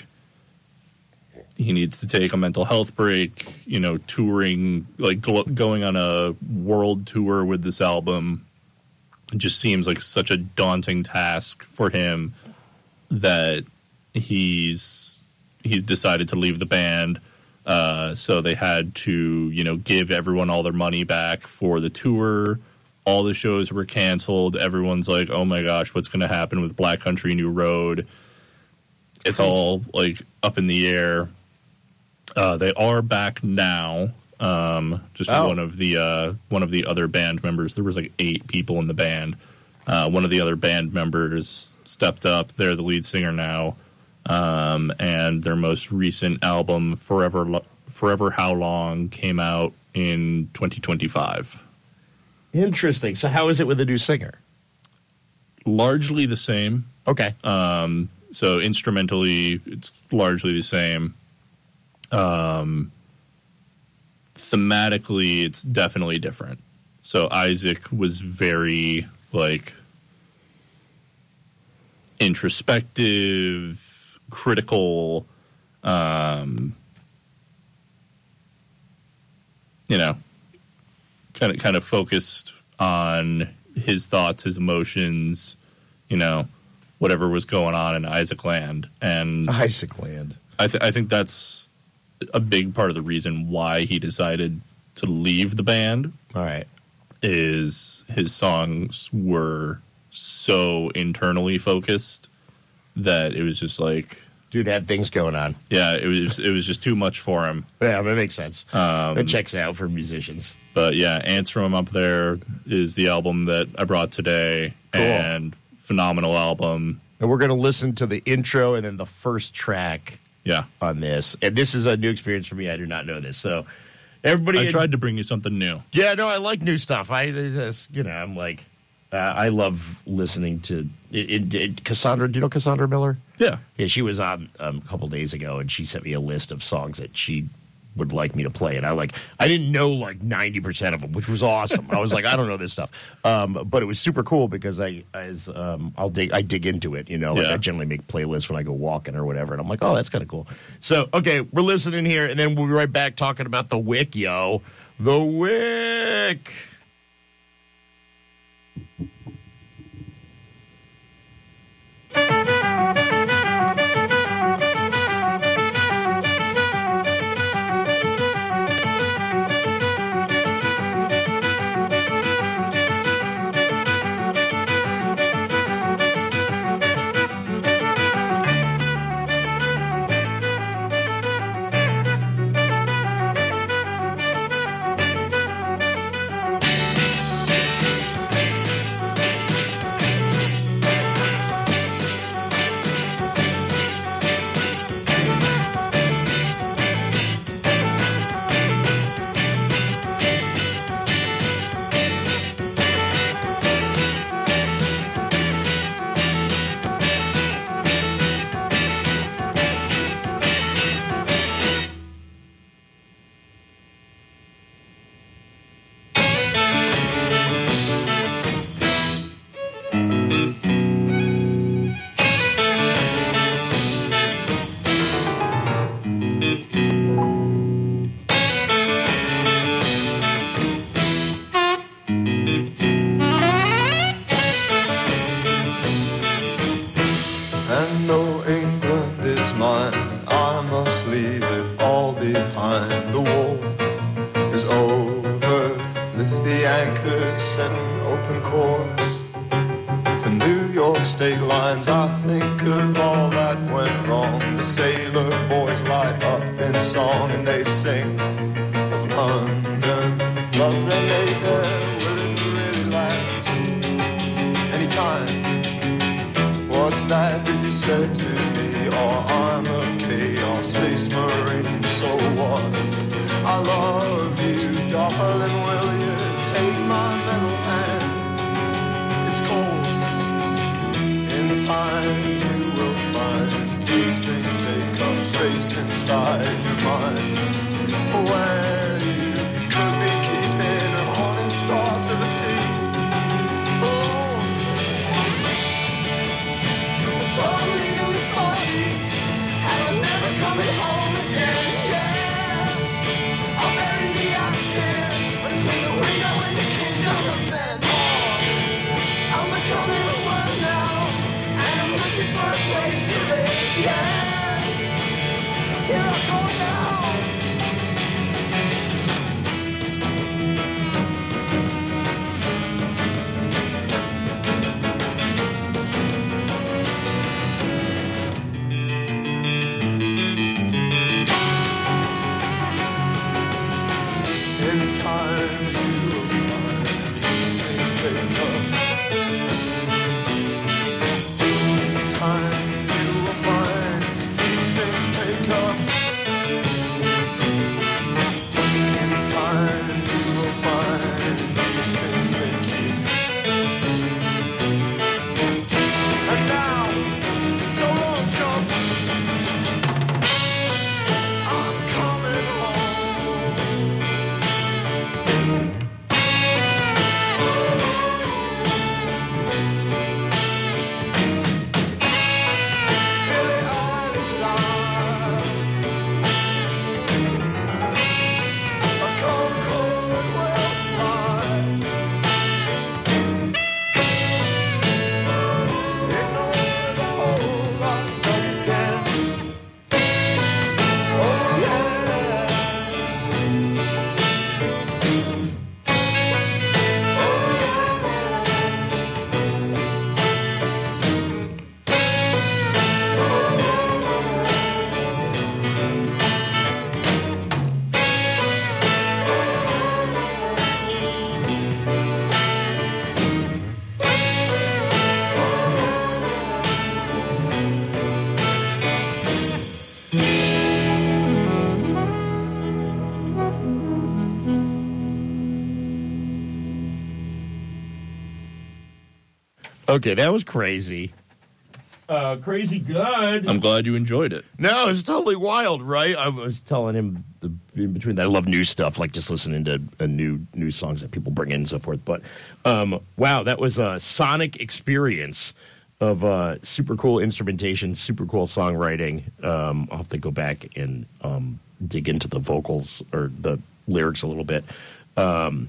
he needs to take a mental health break, you know, touring, like gl- going on a world tour with this album. It just seems like such a daunting task for him that he's he's decided to leave the band. Uh, so they had to, you know, give everyone all their money back for the tour. All the shows were canceled. Everyone's like, oh my gosh, what's going to happen with Black Country New Road? It's all like up in the air. Uh, they are back now. Um, just Oh. one of the uh, one of the other band members. There was like eight people in the band. Uh, one of the other band members stepped up. They're the lead singer now, um, and their most recent album, "Forever, Lo- Forever How Long," came out in twenty twenty-five. Interesting. So how is it with the new singer? Largely the same. Okay. Um, so instrumentally, it's largely the same. Um, thematically, it's definitely different. So Isaac was very, like, introspective, critical, um, you know, kind of kind of focused on his thoughts, his emotions, you know, whatever was going on in Isaac Land. And Isaac Land. I, th- I think that's a big part of the reason why he decided to leave the band. All right. Is his songs were so internally focused that it was just like, Dude had things going on. yeah, it was it was just too much for him. Yeah, that makes sense. Um, It checks out for musicians. But yeah, Answer 'Em Up There is the album that I brought today, Cool. and phenomenal album. And we're going to listen to the intro and then the first track Yeah, on this. And this is a new experience for me. I do not know this. So everybody. I tried to bring you something new. Yeah, no, I like new stuff. I just, you know, I'm like, uh, I love listening to it, it, it, Cassandra. Do you know Cassandra Miller? Yeah, Yeah, she was on um, a couple days ago, and she sent me a list of songs that she would like me to play. And I like, I didn't know like ninety percent of them, which was awesome. I was like, I don't know this stuff, um, but it was super cool because I, as um, I'll dig, I dig into it. You know, like Yeah. I generally make playlists when I go walking or whatever, and I'm like, oh, that's kind of cool. So, okay, we're listening here, and then we'll be right back talking about the Wick, yo, the Wick. the anchors setting open course for New York state lines. I think of all that went wrong. The sailor boys light up in song and they sing of London. Love they made there, will it really last? Anytime. What's that that you said to me? Oh, I'm a chaos space marine, so what? I love you, darling, will you take my metal hand? It's cold. In time you will find these things take up space inside your mind, where you could be keeping haunting stars of the sea. Oh, so I'm leaving this body and I'm never coming home again. Yeah, I'll bury the ocean between the window and the kingdom of men. Oh, I'm becoming a worm now and I'm looking for a place to live. Yeah, here I go now. In time you will find these things take up. In time you will find these things take up. In time you will find these things take you. And now, so long, chumps. I'm coming home. Billie Eilish style. A Concorde will fly. Ignore the whole lot again. Oh yeah. Okay, that was crazy. Uh, crazy good. I'm glad you enjoyed it. No, it's totally wild, right? I was telling him the, in between that I love new stuff, like just listening to uh, new new songs that people bring in and so forth. But um, wow, that was a sonic experience of uh, super cool instrumentation, super cool songwriting. Um, I'll have to go back and um, dig into the vocals or the lyrics a little bit. Um,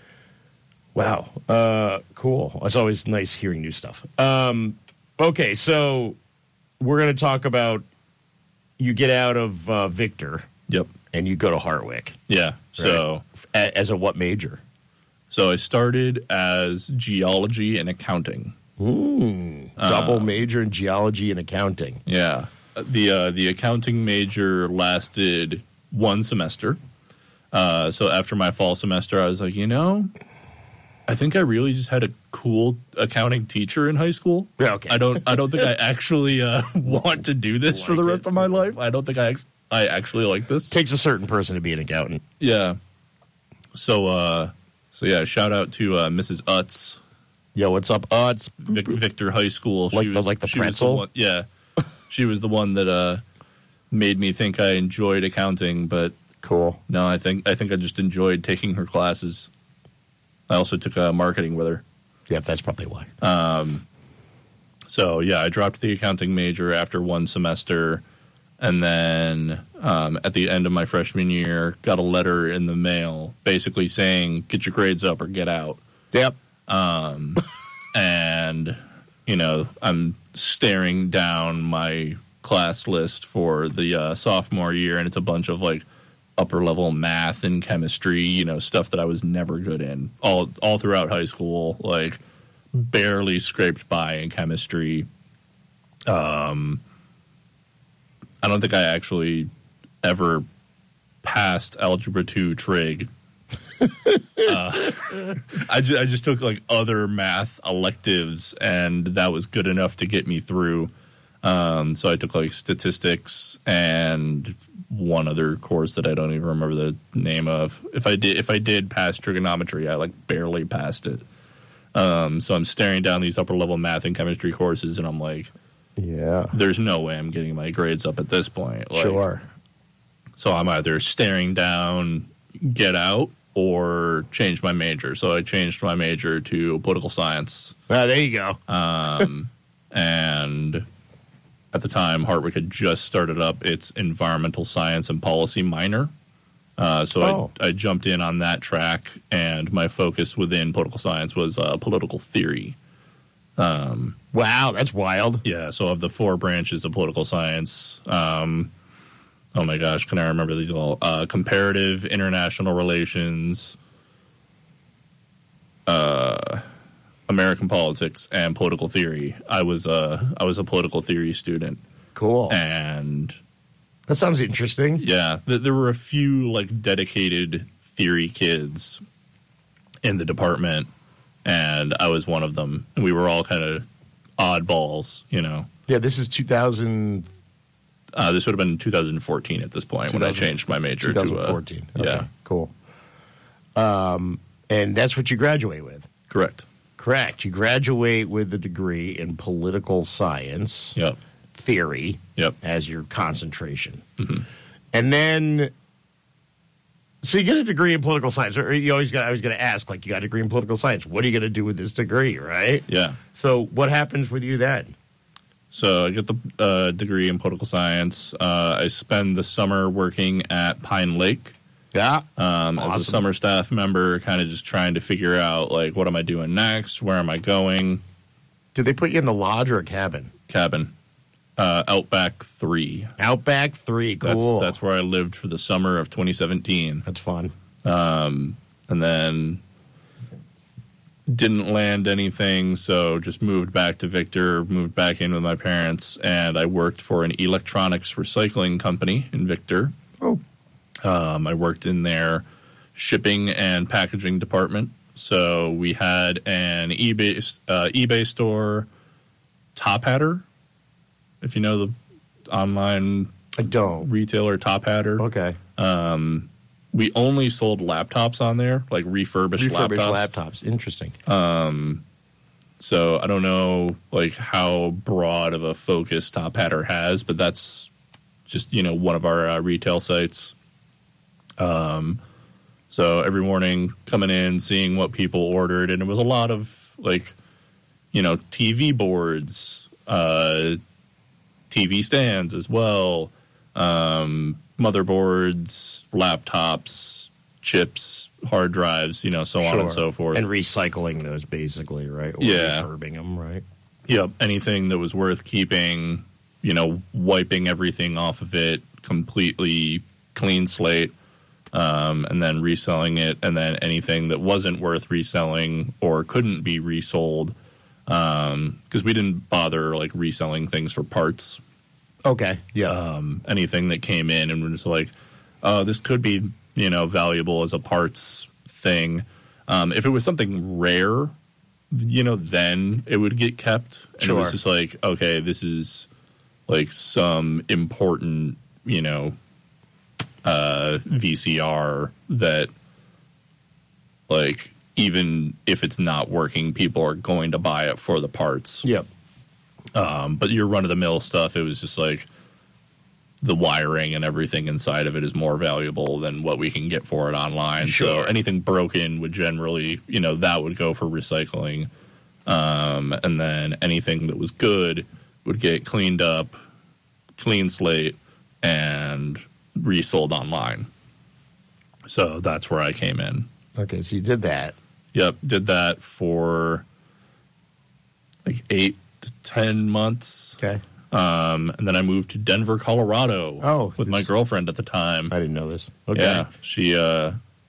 wow, uh, cool. It's always nice hearing new stuff. Um, okay, so we're going to talk about you get out of uh, Victor. Yep. And you go to Hartwick. Yeah. So right? As a what major? So I started as geology and accounting. Ooh, double uh, major in geology and accounting. Yeah. The uh, the accounting major lasted one semester. Uh, so after my fall semester, I was like, you know, I think I really just had a cool accounting teacher in high school. Yeah, okay. I don't I don't think I actually uh, want to do this like for the rest it. of my life. I don't think I I actually like this. Takes a certain person to be an accountant. Yeah. So uh, so yeah, shout out to uh, Missus Utz. Yo, what's up, Utz? Vic- Victor High School. Like she the was, like the she pretzel. Was the one, yeah, she was the one that uh, made me think I enjoyed accounting, but cool. No, I think I think I just enjoyed taking her classes. I also took uh, marketing with her. Yeah, that's probably why. Um, so yeah, I dropped the accounting major after one semester, and then um, at the end of my freshman year, got a letter in the mail basically saying, "Get your grades up or get out." Yep. Um, and, you know, I'm staring down my class list for the uh, sophomore year, and it's a bunch of, like, upper level math and chemistry, you know, stuff that I was never good in. All all throughout high school, like barely scraped by in chemistry. Um, I don't think I actually ever passed Algebra two trig. uh, I, ju- I just took like other math electives, and that was good enough to get me through. Um, so I took like statistics and one other course that I don't even remember the name of. If I did, if I did pass trigonometry, I like barely passed it. Um, so I'm staring down these upper level math and chemistry courses, and I'm like, yeah, there's no way I'm getting my grades up at this point. Like, sure. So I'm either staring down, get out, or change my major. So I changed my major to political science. Ah, there you go. Um, and at the time, Hartwick had just started up its environmental science and policy minor. Uh, so Oh. I, I jumped in on that track, and my focus within political science was uh, political theory. Um, Wow, that's wild. yeah, so of the four branches of political science, um, oh my gosh, can I remember these all? Uh, comparative international relations, uh, American politics, and political theory. I was a I was a political theory student, Cool. and That sounds interesting. yeah, th- there were a few like dedicated theory kids in the department, and I was one of them. And we were all kind of oddballs, you know. Yeah, this is two thousand. Uh, this would have been two thousand fourteen at this point when I changed my major to twenty uh, fourteen. yeah, Okay, cool. Um, and that's what you graduate with. correct. Correct. You graduate with a degree in political science Yep, theory yep. as your concentration. Mm-hmm. And then, so you get a degree in political science. Or you always got. I was going to ask, like, you got a degree in political science. What are you going to do with this degree, right? Yeah. So, what happens with you then? So I get the uh, degree in political science. Uh, I spend the summer working at Pine Lake Yeah. um, as a Awesome. summer staff member, kind of just trying to figure out, like, what am I doing next? Where am I going? Did they put you in the lodge or a cabin? Cabin. Uh, Outback three. Outback three. That's, Cool. that's where I lived for the summer of twenty seventeen. That's fun. Um, and then didn't land anything, so just moved back to Victor, moved back in with my parents, and I worked for an electronics recycling company in Victor. Oh. Um, I worked in their shipping and packaging department. So we had an eBay uh, eBay store, Top Hatter, if you know the online I don't. retailer Top Hatter. Okay. Um, we only sold laptops on there, like refurbished, Refurbished laptops. laptops. Interesting. Um, so I don't know like how broad of a focus Top Hatter has, but that's just, you know, one of our uh, retail sites. Um, so every morning coming in, seeing what people ordered, and it was a lot of like, you know, T V boards, uh, T V stands as well, um, motherboards, laptops, chips, hard drives, you know, so on and so forth. And recycling those, basically, right? Or Yeah. refurbing them, right? Yep, anything that was worth keeping, you know, wiping everything off of it, completely clean slate, um, and then reselling it, and then anything that wasn't worth reselling or couldn't be resold, because um, we didn't bother like reselling things for parts. Okay. Yeah. Um, anything that came in and was like, oh, this could be, you know, valuable as a parts thing. Um, if it was something rare, you know, then it would get kept. And Sure. it was just like, okay, this is like some important, you know, uh, V C R that, like, even if it's not working, people are going to buy it for the parts. Yep. Um, but your run-of-the-mill stuff, it was just like the wiring and everything inside of it is more valuable than what we can get for it online. So Sure. anything broken would generally, you know, that would go for recycling. Um, and then anything that was good would get cleaned up, clean slate, and resold online. So that's where I came in. Okay, so you did that. Yep, did that for like eight to ten months. Okay. Um, and then I moved to Denver, Colorado. Oh, with my this- girlfriend at the time. I didn't know this. Okay. Yeah, she. Uh,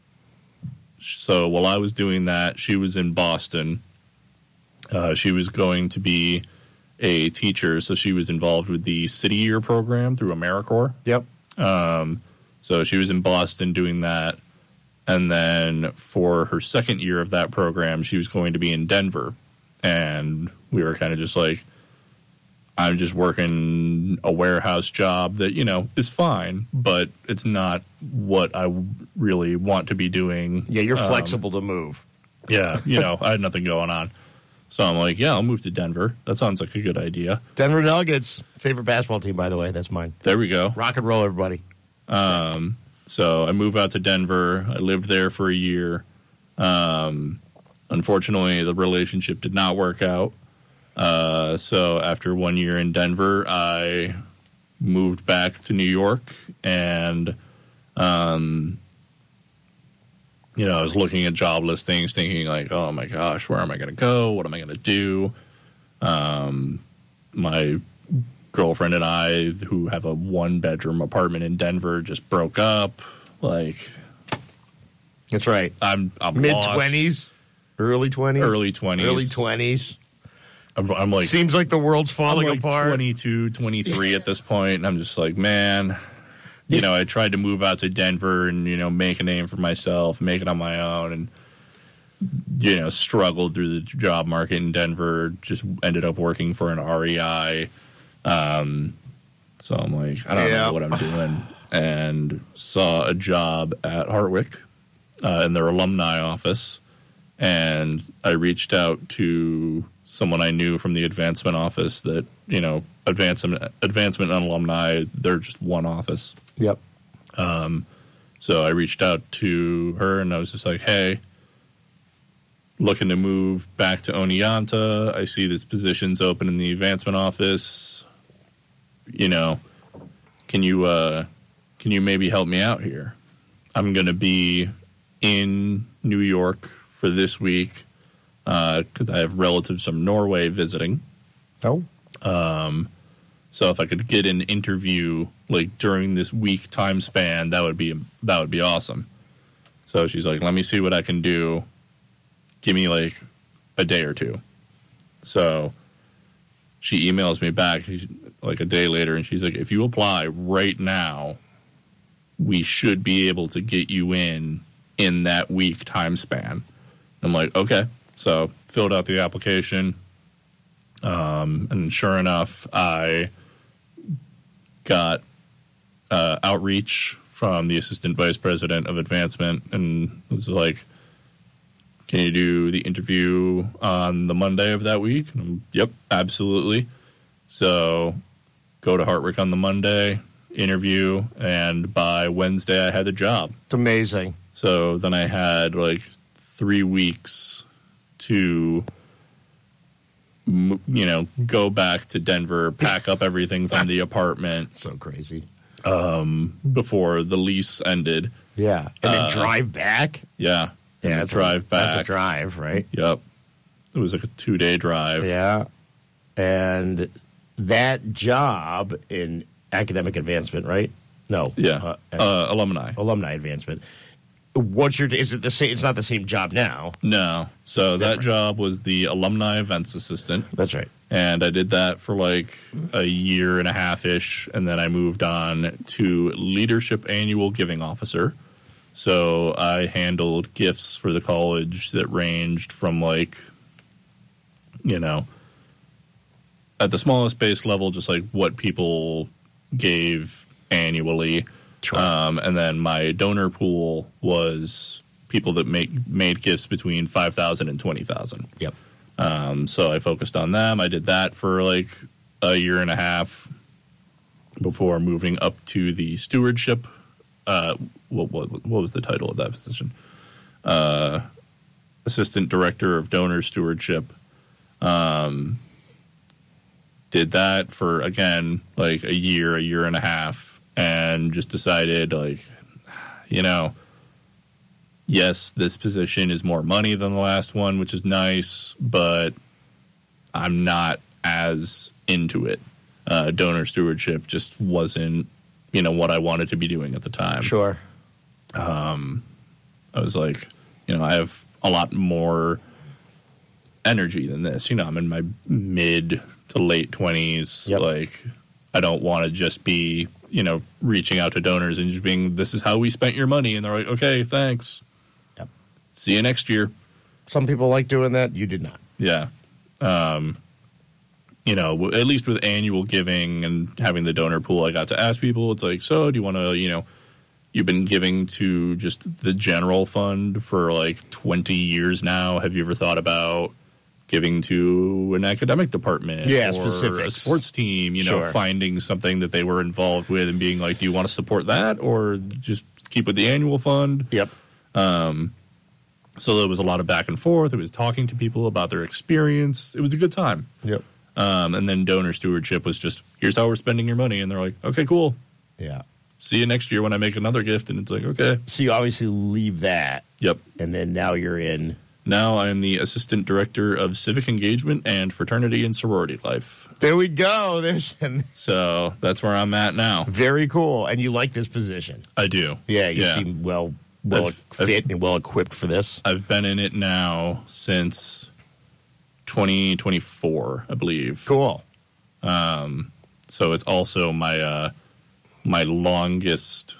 so while I was doing that, she was in Boston. Uh, she was going to be a teacher, so she was involved with the City Year program through AmeriCorps. Yep. Um, so she was in Boston doing that. And then for her second year of that program, she was going to be in Denver. And we were kind of just like, I'm just working a warehouse job that, you know, is fine, but it's not what I really want to be doing. Yeah, you're Um, flexible to move. Yeah, you know, I had nothing going on. So I'm like, yeah, I'll move to Denver. That sounds like a good idea. Denver Nuggets, favorite basketball team, by the way. That's mine. There we go. Rock and roll, everybody. Um, so I moved out to Denver. I lived there for a year. Um, unfortunately, the relationship did not work out. Uh, so after one year in Denver, I moved back to New York, and um, you know, I was looking at job listings, thinking like, "Oh my gosh, where am I going to go? What am I going to do?" Um, my girlfriend and I, who have a one-bedroom apartment in Denver, just broke up. Like, That's right. I'm, I'm Mid lost. twenties, early twenties, Early twenties. early twenties. I'm, I'm like, Seems like the world's I'm falling like apart. twenty-two, twenty-three at this point, and I'm just like, man, you know, I tried to move out to Denver and, you know, make a name for myself, make it on my own, and, you know, struggled through the job market in Denver, just ended up working for an R E I. Um, so I'm like, I don't Yeah. know what I'm doing, and saw a job at Hartwick uh, in their alumni office, and I reached out to someone I knew from the advancement office that, you know, advancement advancement and alumni, they're just one office. Yep. So I reached out to her and I was just like, hey, looking to move back to Oneonta. I see this position's open in the advancement office. You know, can you uh, can you maybe help me out here? I'm going to be in New York for this week because I have relatives from Norway visiting. Oh. So if I could get an interview like during this week time span, that would be that would be awesome. So she's like, let me see what I can do. Give me like a day or two. So she emails me back she's, like a day later, and she's like, if you apply right now, we should be able to get you in in that week time span. I'm like, okay. So filled out the application. Um, and sure enough, I got uh, outreach from the assistant vice president of advancement, and was like, can you do the interview on the Monday of that week? And I'm, yep, absolutely. So go to Hartwick on the Monday, interview, and by Wednesday I had the job. It's amazing. So then I had like three weeks to, m- you know, go back to Denver, pack up everything from the apartment So crazy. before the lease ended. Yeah. And then Uh, drive back? Yeah. And Yeah, then that's drive a, back. That's a drive, right? Yep. It was like a two day drive. Yeah. And that job in academic advancement, right? No. Yeah. Uh, Uh, alumni. alumni advancement. What's your, is it the same, it's not the same job now. No. So that Different. job was the alumni events assistant. That's right. And I did that for like a year and a half ish. And then I moved on to leadership annual giving officer. So I handled gifts for the college that ranged from like, you know, at the smallest base level, just like what people gave annually. Sure. Um, and then my donor pool was people that make made gifts between five thousand and twenty thousand. Yep. Um, so I focused on them. I did that for like a year and a half before moving up to the stewardship. Uh, what, what, what was the title of that position? Uh, Assistant Director of Donor Stewardship. Um, did that for, again, like a year, a year and a half, and just decided, like, you know, yes, this position is more money than the last one, which is nice, but I'm not as into it. uh, donor stewardship just wasn't, you know, what I wanted to be doing at the time. Sure. Um, I was like, you know, I have a lot more energy than this. You know, I'm in my mid to late twenties. Yep. Like, I don't want to just be, you know, reaching out to donors and just being, this is how we spent your money. And they're like, okay, thanks. Yep. See you next year. Some people like doing that. You did not. Yeah. Um, you know, w- at least with annual giving and having the donor pool, I got to ask people, it's like, so do you want to, you know, you've been giving to just the general fund for like twenty years now. Have you ever thought about giving to an academic department Yeah, or specifics. a sports team, you know, Sure. finding something that they were involved with and being like, do you want to support that or just keep with the annual fund? Yep. Um, so there was a lot of back and forth. It was talking to people about their experience. It was a good time. Yep. Um, and then donor stewardship was just, here's how we're spending your money. And they're like, okay, cool. Yeah. See you next year when I make another gift. And it's like, okay. So you obviously leave that, Yep. and then now you're in. Now I am the Assistant Director of Civic Engagement and Fraternity and Sorority Life. There we go. There's So that's where I'm at now. very cool, and you like this position. I do. Yeah, you seem well well I've- fit I've- and well equipped for this. I've been in it now since twenty twenty-four, I believe. Cool. Um, so it's also my uh, my longest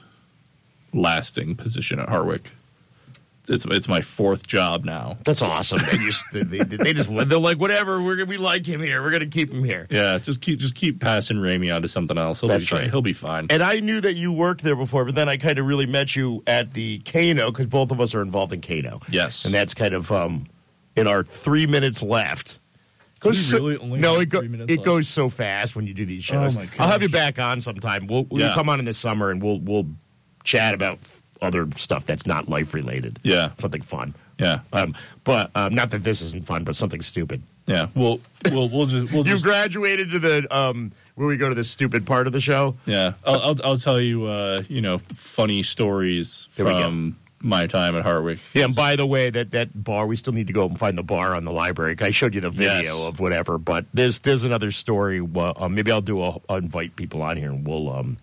lasting position at Harwick. It's it's my fourth job now. That's awesome. They just they, they, they just they're like, whatever. We're gonna we like him here. We're gonna keep him here. Yeah, just keep just keep passing Ramey on to something else. He'll That's be fine. right. He'll be fine. And I knew that you worked there before, but then I kind of really met you at the Kano because both of us are involved in Kano. Yes. And that's kind of um, in our three minutes left. Do we so- really only no, have it, go, three minutes it left? goes so fast when you do these shows. Oh, my I'll have you gosh. back on sometime. We'll, we'll Yeah. come on in the summer and we'll we'll chat about other stuff that's not life related. Yeah. Something fun. Yeah. Um, but um, not that this isn't fun, but something stupid. Yeah. We'll we'll we'll just we'll You just graduated to the um, where we go to the stupid part of the show. yeah. I'll I'll, I'll tell you uh, you know funny stories There we go. from my time at Harwick. Yeah, and by the way, that, that bar, we still need to go and find the bar on the library. I showed you the video Yes. of whatever, but there's there's another story. Well, uh, maybe I'll do a I'll invite people on here and we'll um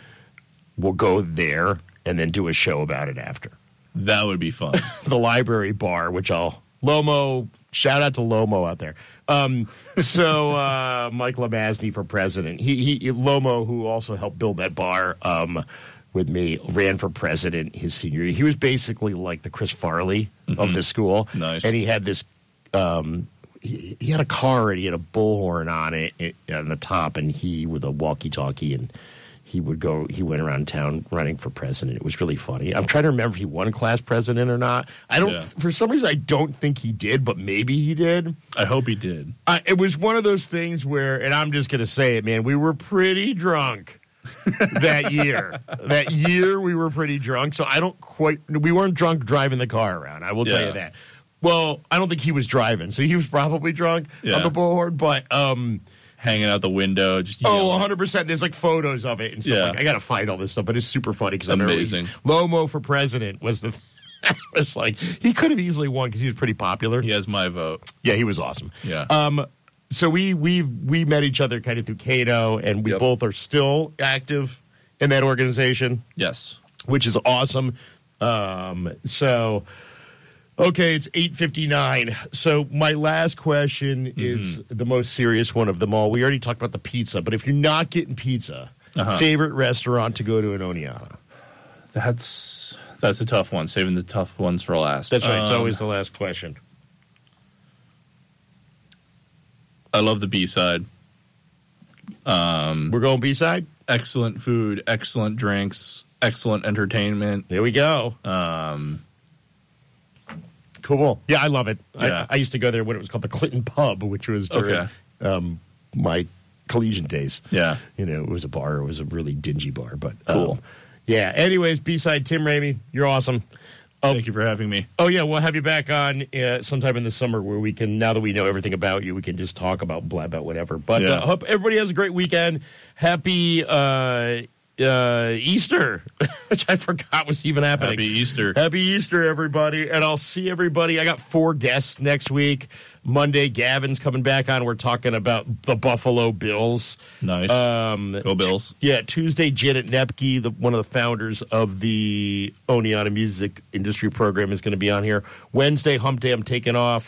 we'll go there and then do a show about it after. That would be fun. The library bar, which I'll Lomo, shout out to Lomo out there. Um, so uh, Mike Lamazny for president. He, he Lomo, who also helped build that bar um, with me, ran for president his senior year. He was basically like the Chris Farley of the school. Nice. And he had this. Um, he, he had a car and he had a bullhorn on it, it on the top, and he with a walkie-talkie and. He would go. He went around town running for president. It was really funny. I'm trying to remember if he won class president or not. I don't. Yeah. For some reason, I don't think he did, but maybe he did. I hope he did. Uh, it was one of those things where, and I'm just going to say it, man. We were pretty drunk that year. That year, we were pretty drunk. So I don't quite. We weren't drunk driving the car around. I will tell Yeah. you that. Well, I don't think he was driving, so he was probably drunk Yeah. on the bullhorn. But um, Hanging out the window, just Oh, yelling. one hundred percent. There's like photos of it and stuff. Yeah. Like, I got to find all this stuff, but it's super funny because I remember Amazing. he's- Lomo for president was the. It was like he could have easily won because he was pretty popular. He has my vote. Yeah, he was awesome. Yeah. Um. So we we we met each other kind of through Cato, and we Yep. both are still active in that organization, Yes. which is awesome. Um. So. Okay, it's eight fifty-nine. So my last question Mm-hmm. is the most serious one of them all. We already talked about the pizza, but if you're not getting pizza, Uh-huh. favorite restaurant to go to in Oneonta? That's that's a tough one. Saving the tough ones for last. That's right. It's Um, always the last question. I love the B side. Um, We're going B-side? excellent food, excellent drinks, excellent entertainment. There we go. Um, Cool. Yeah, I love it. Yeah. I, I used to go there when it was called the Clinton Pub, which was during Okay. um, my collegiate days. yeah. You know, it was a bar. It was a really dingy bar, but Cool. um, yeah. Anyways, B-side, Tim Ramey, you're awesome. Oh, Thank you for having me. oh yeah, we'll have you back on uh, sometime in the summer where we can. Now that we know everything about you, we can just talk about blah about whatever. But Yeah. uh, hope everybody has a great weekend. Happy. Uh, uh, Easter, which I forgot was even happening. Happy Easter. Happy Easter, everybody. And I'll see everybody. I got four guests next week. Monday, Gavin's coming back on. We're talking about the Buffalo Bills. Nice. Um, Go Bills. Yeah, Tuesday, Janet Nepke, the, one of the founders of the Oneonta Music Industry Program, is going to be on here. Wednesday, Hump Day, I'm taking off.